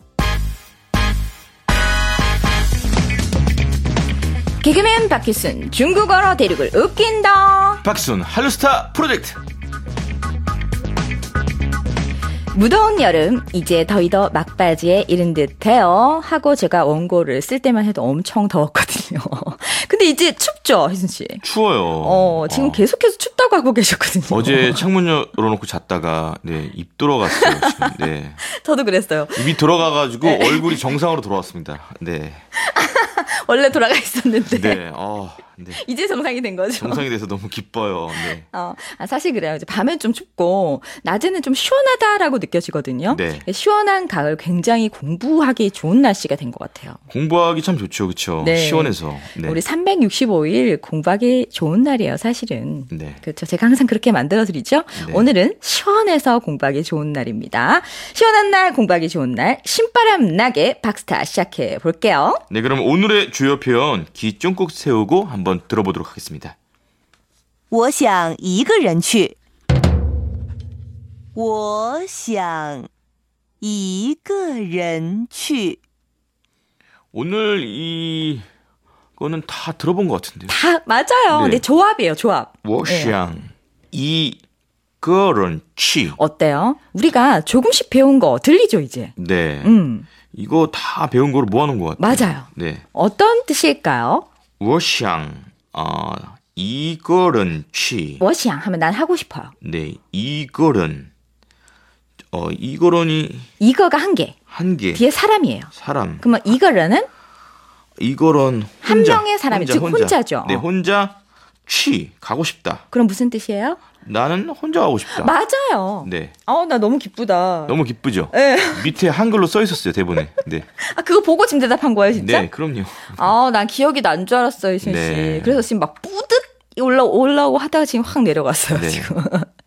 Speaker 3: 개그맨 박희순, 중국어로 대륙을 웃긴다.
Speaker 1: 박순 할로스타 프로젝트.
Speaker 3: 무더운 여름, 이제 더위더 막바지에 이른 듯해요. 하고 제가 원고를 쓸 때만 해도 엄청 더웠거든요. 근데 이제 춥죠, 희순 씨?
Speaker 1: 추워요.
Speaker 3: 어, 지금
Speaker 1: 어.
Speaker 3: 계속해서 춥다고 하고 계셨거든요.
Speaker 1: 어제 창문 열어놓고 잤다가 네, 입 돌아갔어요. 지금. 네.
Speaker 3: 저도 그랬어요.
Speaker 1: 입이 돌아가가지고 얼굴이 정상으로 돌아왔습니다. 네.
Speaker 3: 원래 돌아가 있었는데.
Speaker 1: 네. 어, 네.
Speaker 3: 이제 정상이 된 거죠.
Speaker 1: 정상이 돼서 너무 기뻐요. 네.
Speaker 3: 어, 아, 사실 그래요. 이제 밤엔 좀 춥고 낮에는 좀 시원하다라고 느껴지거든요.
Speaker 1: 네.
Speaker 3: 시원한 가을 굉장히 공부하기 좋은 날씨가 된 것 같아요.
Speaker 1: 공부하기 참 좋죠, 그렇죠?
Speaker 3: 네.
Speaker 1: 시원해서. 네.
Speaker 3: 우리 삼백육십오 일 공부하기 좋은 날이에요, 사실은.
Speaker 1: 네.
Speaker 3: 그렇죠. 제가 항상 그렇게 만들어드리죠.
Speaker 1: 네.
Speaker 3: 오늘은 시원해서 공부하기 좋은 날입니다. 시원한 날, 공부하기 좋은 날, 신바람 나게 박스타 시작해 볼게요.
Speaker 1: 네, 그럼 오늘의 주요 표현 귀 쫑긋 세우고 한번 들어보도록 하겠습니다.
Speaker 7: 我想一个人去我想一个人去
Speaker 1: 오늘 이거는 다 들어본 것 같은데요.
Speaker 3: 다 맞아요.
Speaker 1: 네.
Speaker 3: 네, 조합이에요, 조합.
Speaker 1: 我想一个人去
Speaker 3: 어때요? 우리가 조금씩 배운 거 들리죠, 이제?
Speaker 1: 네.
Speaker 3: 음,
Speaker 1: 이거 다 배운 거를 모아놓은 것 같아요.
Speaker 3: 맞아요.
Speaker 1: 네.
Speaker 3: 어떤 뜻일까요?
Speaker 1: 我想아一个人去
Speaker 3: 워시앙 하면 난 하고 싶어요.
Speaker 1: 네,一个人 어, 이거런이
Speaker 3: 이거가 한 개,
Speaker 1: 한 개.
Speaker 3: 뒤에 사람이에요.
Speaker 1: 사람.
Speaker 3: 그러면 이거는
Speaker 1: 이거런
Speaker 3: 한
Speaker 1: 혼자,
Speaker 3: 명의 사람이,
Speaker 1: 혼자,
Speaker 3: 즉
Speaker 1: 혼자.
Speaker 3: 혼자죠.
Speaker 1: 네, 혼자 취 가고 싶다.
Speaker 3: 그럼 무슨 뜻이에요?
Speaker 1: 나는 혼자 가고 싶다.
Speaker 3: 맞아요.
Speaker 1: 네.
Speaker 3: 어, 나 너무 기쁘다.
Speaker 1: 너무 기쁘죠?
Speaker 3: 네.
Speaker 1: 밑에 한글로 써 있었어요, 대본에. 네.
Speaker 3: 아, 그거 보고 지금 대답한 거예요, 진짜?
Speaker 1: 네, 그럼요.
Speaker 3: 아, 난 기억이 난 줄 알았어요, 이순 씨.
Speaker 1: 네.
Speaker 3: 그래서 지금 막 뿌듯 올라 올라오고 하다가 지금 확 내려갔어요,
Speaker 1: 네.
Speaker 3: 지금.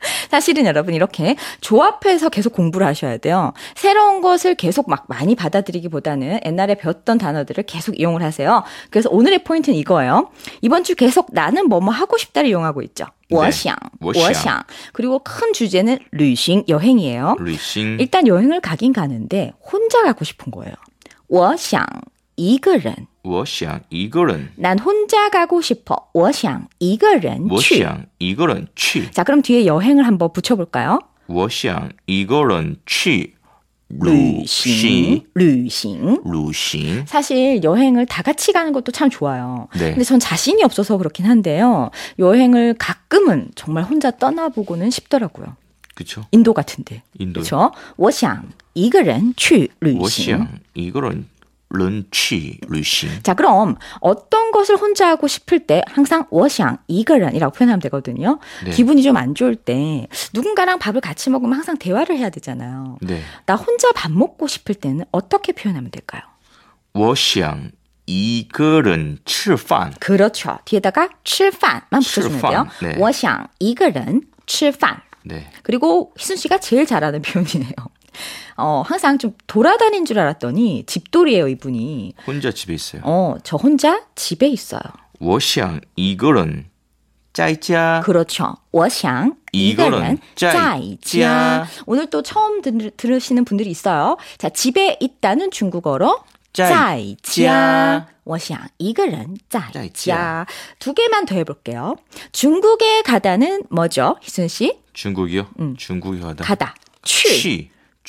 Speaker 3: 사실은 여러분 이렇게 조합해서 계속 공부를 하셔야 돼요. 새로운 것을 계속 막 많이 받아들이기보다는 옛날에 배웠던 단어들을 계속 이용을 하세요. 그래서 오늘의 포인트는 이거예요. 이번 주 계속 나는 뭐뭐 하고 싶다를 이용하고 있죠.
Speaker 1: 네.
Speaker 3: 我想,
Speaker 1: 我想.
Speaker 3: 我想. 그리고 큰 주제는 旅行, 여행이에요.
Speaker 1: 루이싱.
Speaker 3: 일단 여행을 가긴 가는데 혼자 가고 싶은 거예요. 我想一个人
Speaker 1: 我想一个人
Speaker 3: 난 혼자 가고 싶어. 我想一个人
Speaker 1: 我
Speaker 3: 去
Speaker 1: 想一个人去
Speaker 3: 자, 그럼 뒤에 여행을 한번 붙여볼까요?
Speaker 1: 我想一个人去
Speaker 3: 旅行,旅行.
Speaker 1: 루싱
Speaker 3: 사실 여행을 다 같이 가는 것도 참 좋아요.
Speaker 1: 네.
Speaker 3: 근데 전 자신이 없어서 그렇긴 한데요. 여행을 가끔은 정말 혼자 떠나보고는 싶더라고요.
Speaker 1: 그쵸?
Speaker 3: 인도 같은데.
Speaker 1: 인도.
Speaker 3: 그렇죠? 我想一个人去旅
Speaker 1: 我
Speaker 3: 行.
Speaker 1: 想一个人人去旅行
Speaker 3: 자, 그럼 어떤 것을 혼자 하고 싶을 때 항상 我想一个人이라고 표현하면 되거든요.
Speaker 1: 네.
Speaker 3: 기분이 좀 안 좋을 때 누군가랑 밥을 같이 먹으면 항상 대화를 해야 되잖아요.
Speaker 1: 네.
Speaker 3: 나 혼자 밥 먹고 싶을 때는 어떻게 표현하면 될까요?
Speaker 1: 我想一个人吃饭
Speaker 3: 그렇죠. 뒤에다가 吃饭만 붙여주면 돼요.
Speaker 1: 吃饭, 네.
Speaker 3: 我想一个人吃饭
Speaker 1: 네.
Speaker 3: 그리고 희순 씨가 제일 잘하는 표현이네요. 어, 항상 좀 돌아다닌 줄 알았더니 집돌이에요, 이분이.
Speaker 1: 혼자 집에 있어요.
Speaker 3: 어, 저 혼자 집에 있어요.
Speaker 1: 我想一个人在家
Speaker 3: 그렇죠. 我想一个人在家 오늘 또 처음 들, 들으시는 분들이 있어요. 자, 집에 있다는 중국어로 在家我想一个人在家두 개만 더 해볼게요. 중국에 가다는 뭐죠, 희순 씨?
Speaker 1: 중국이요?
Speaker 3: 음.
Speaker 1: 중국에 가다.
Speaker 3: 가다. 去
Speaker 1: 去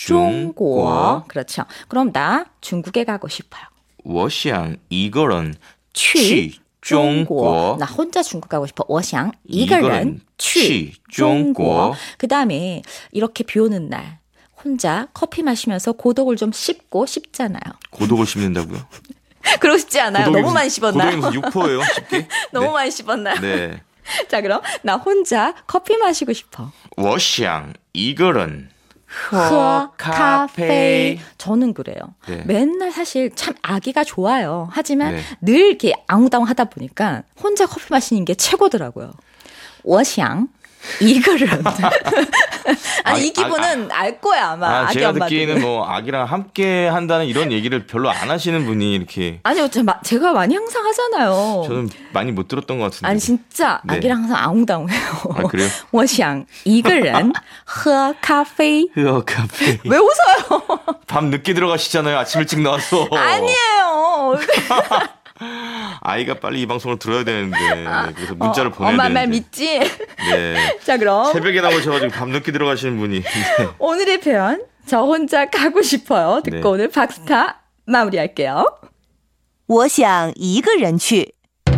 Speaker 3: 중국.
Speaker 1: 중국.
Speaker 3: 그렇죠. 그럼 나 중국에 가고 싶어요.
Speaker 1: 我想一个人
Speaker 3: 去
Speaker 1: 去中国
Speaker 3: 나 혼자 중국 가고 싶어. 我想一个人去中国 그 다음에 이렇게 비 오는 날 혼자 커피 마시면서 고독을 좀 씹고 씹잖아요.
Speaker 1: 고독을 씹는다고요?
Speaker 3: 그러고 싶지 않아요?
Speaker 1: 고독이
Speaker 3: 너무
Speaker 1: 무슨-
Speaker 3: 많이 씹었나요?
Speaker 1: 고독이 무슨 육 퍼예요? 쉽게?
Speaker 3: 너무
Speaker 1: 네.
Speaker 3: 많이 씹었나요?
Speaker 1: 네.
Speaker 3: 자, 그럼 나 혼자 커피 마시고 싶어.
Speaker 1: 我想一个人喝
Speaker 3: 喝
Speaker 1: 咖啡
Speaker 3: 저는 그래요.
Speaker 1: 네.
Speaker 3: 맨날 사실 참 아기가 좋아요. 하지만
Speaker 1: 네.
Speaker 3: 늘 이렇게 앙우다웅 하다 보니까 혼자 커피 마시는 게 최고더라고요. 我想一个人 아니
Speaker 1: 아,
Speaker 3: 이 기분은 알 거야 아마.
Speaker 1: 아,
Speaker 3: 아기
Speaker 1: 제가
Speaker 3: 엄마들은.
Speaker 1: 듣기에는 뭐 아기랑 함께 한다는 이런 얘기를 별로 안 하시는 분이 이렇게
Speaker 3: 아니요, 제가, 제가 많이 항상 하잖아요.
Speaker 1: 저는 많이 못 들었던 것 같은데.
Speaker 3: 아니 진짜
Speaker 1: 네.
Speaker 3: 아기랑 항상 앙우다웅해요.
Speaker 1: 아, 그래요?
Speaker 3: 我想一个人喝咖啡
Speaker 1: 흐어 카페.
Speaker 3: 왜 웃어요?
Speaker 1: 밤 늦게 들어가시잖아요. 아침 일찍 나와서.
Speaker 3: 아니에요.
Speaker 1: 아이가 빨리 이 방송을 들어야 되는데 네, 그래서 문자를
Speaker 3: 어,
Speaker 1: 보내야
Speaker 3: 엄마
Speaker 1: 되는데.
Speaker 3: 말 믿지?
Speaker 1: 네.
Speaker 3: 자, 그럼
Speaker 1: 새벽에 나오셔가지고 밤 늦게 들어가시는 분이. 네.
Speaker 3: 오늘의 표현 저 혼자 가고 싶어요. 듣고
Speaker 1: 네.
Speaker 3: 오늘 박스타 마무리할게요.
Speaker 7: 我想一个人去。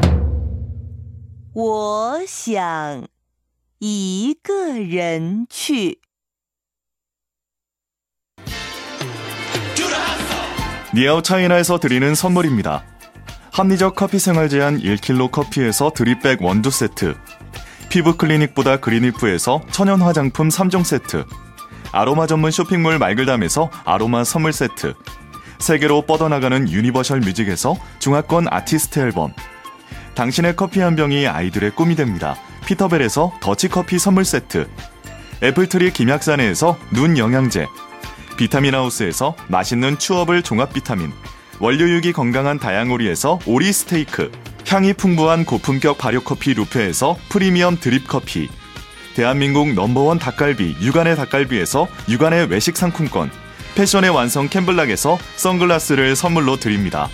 Speaker 7: 我想一个人去。
Speaker 8: 니아오 차이나에서 드리는 선물입니다. 합리적 커피 생활 제한 일 킬로그램 커피에서 드립백 원두 세트, 피부 클리닉보다 그린리프에서 천연 화장품 삼 종 세트, 아로마 전문 쇼핑몰 말글담에서 아로마 선물 세트, 세계로 뻗어나가는 유니버셜 뮤직에서 중화권 아티스트 앨범, 당신의 커피 한 병이 아이들의 꿈이 됩니다. 피터벨에서 더치커피 선물 세트, 애플트리 김약산에서 눈 영양제, 비타민 하우스에서 맛있는 추어블 종합 비타민, 원료육이 건강한 다양오리에서 오리 스테이크, 향이 풍부한 고품격 발효커피 루페에서 프리미엄 드립커피, 대한민국 넘버원 닭갈비 육안의 닭갈비에서 육안의 외식 상품권, 패션의 완성 캠블락에서 선글라스를 선물로 드립니다.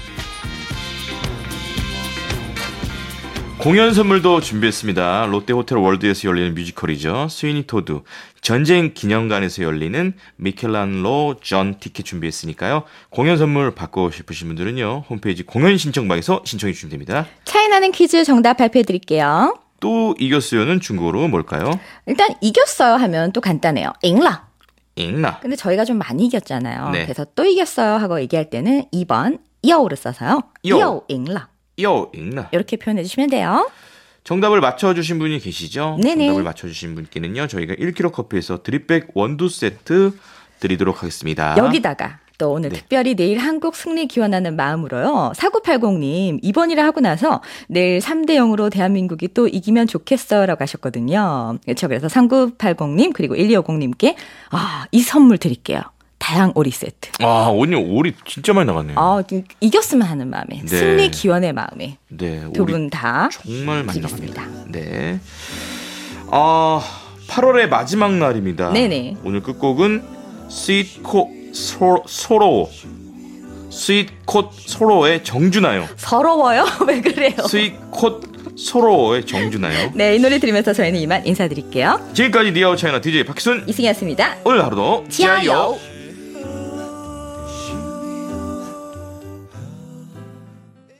Speaker 1: 공연 선물도 준비했습니다. 롯데호텔 월드에서 열리는 뮤지컬이죠. 스위니 토드. 전쟁 기념관에서 열리는 미켈란로 전 티켓 준비했으니까요. 공연 선물 받고 싶으신 분들은요. 홈페이지 공연 신청방에서 신청해 주시면 됩니다.
Speaker 3: 차이나는 퀴즈 정답 발표해 드릴게요.
Speaker 1: 또 이겼어요는 중국어로 뭘까요?
Speaker 3: 일단 이겼어요 하면 또 간단해요. 잉라.
Speaker 1: 잉나.
Speaker 3: 근데 저희가 좀 많이 이겼잖아요.
Speaker 1: 네.
Speaker 3: 그래서 또 이겼어요 하고 얘기할 때는 이 번 여우를 써서요.
Speaker 1: 여.
Speaker 3: 여우 잉라.
Speaker 1: 요 잉나.
Speaker 3: 이렇게 표현해 주시면 돼요.
Speaker 1: 정답을 맞춰주신 분이 계시죠?
Speaker 3: 네네.
Speaker 1: 정답을 맞춰주신 분께는요. 저희가 일 킬로그램 커피에서 드립백 원두 세트 드리도록 하겠습니다.
Speaker 3: 여기다가 또 오늘
Speaker 1: 네.
Speaker 3: 특별히 내일 한국 승리 기원하는 마음으로요. 사구팔공님 이번이라 하고 나서 내일 삼 대 영으로 대한민국이 또 이기면 좋겠어 라고 하셨거든요. 그렇죠. 그래서 삼구팔공님 그리고 일이오공님께 아, 이 선물 드릴게요. 다양 오리 세트.
Speaker 1: 아, 오늘 오리 진짜 많이 나갔네요.
Speaker 3: 아, 이겼으면 하는 마음에
Speaker 1: 네.
Speaker 3: 승리 기원의 마음에
Speaker 1: 네,
Speaker 3: 두
Speaker 1: 오리
Speaker 3: 분 다
Speaker 1: 정말 많이
Speaker 3: 드리겠습니다.
Speaker 1: 나갑니다. 네. 아, 팔월의 마지막 날입니다.
Speaker 3: 네네.
Speaker 1: 오늘 끝곡은 스윗콧 소로 스윗콧 소로의 정주나요.
Speaker 3: 서러워요? 왜 그래요?
Speaker 1: 스윗콧 소로의 정주나요.
Speaker 3: 네, 이 노래 들으면서 저희는 이만 인사드릴게요.
Speaker 1: 지금까지 니아오 차이나 디제이 박희순
Speaker 3: 이승이었습니다.
Speaker 1: 오늘 하루도
Speaker 3: 지아요.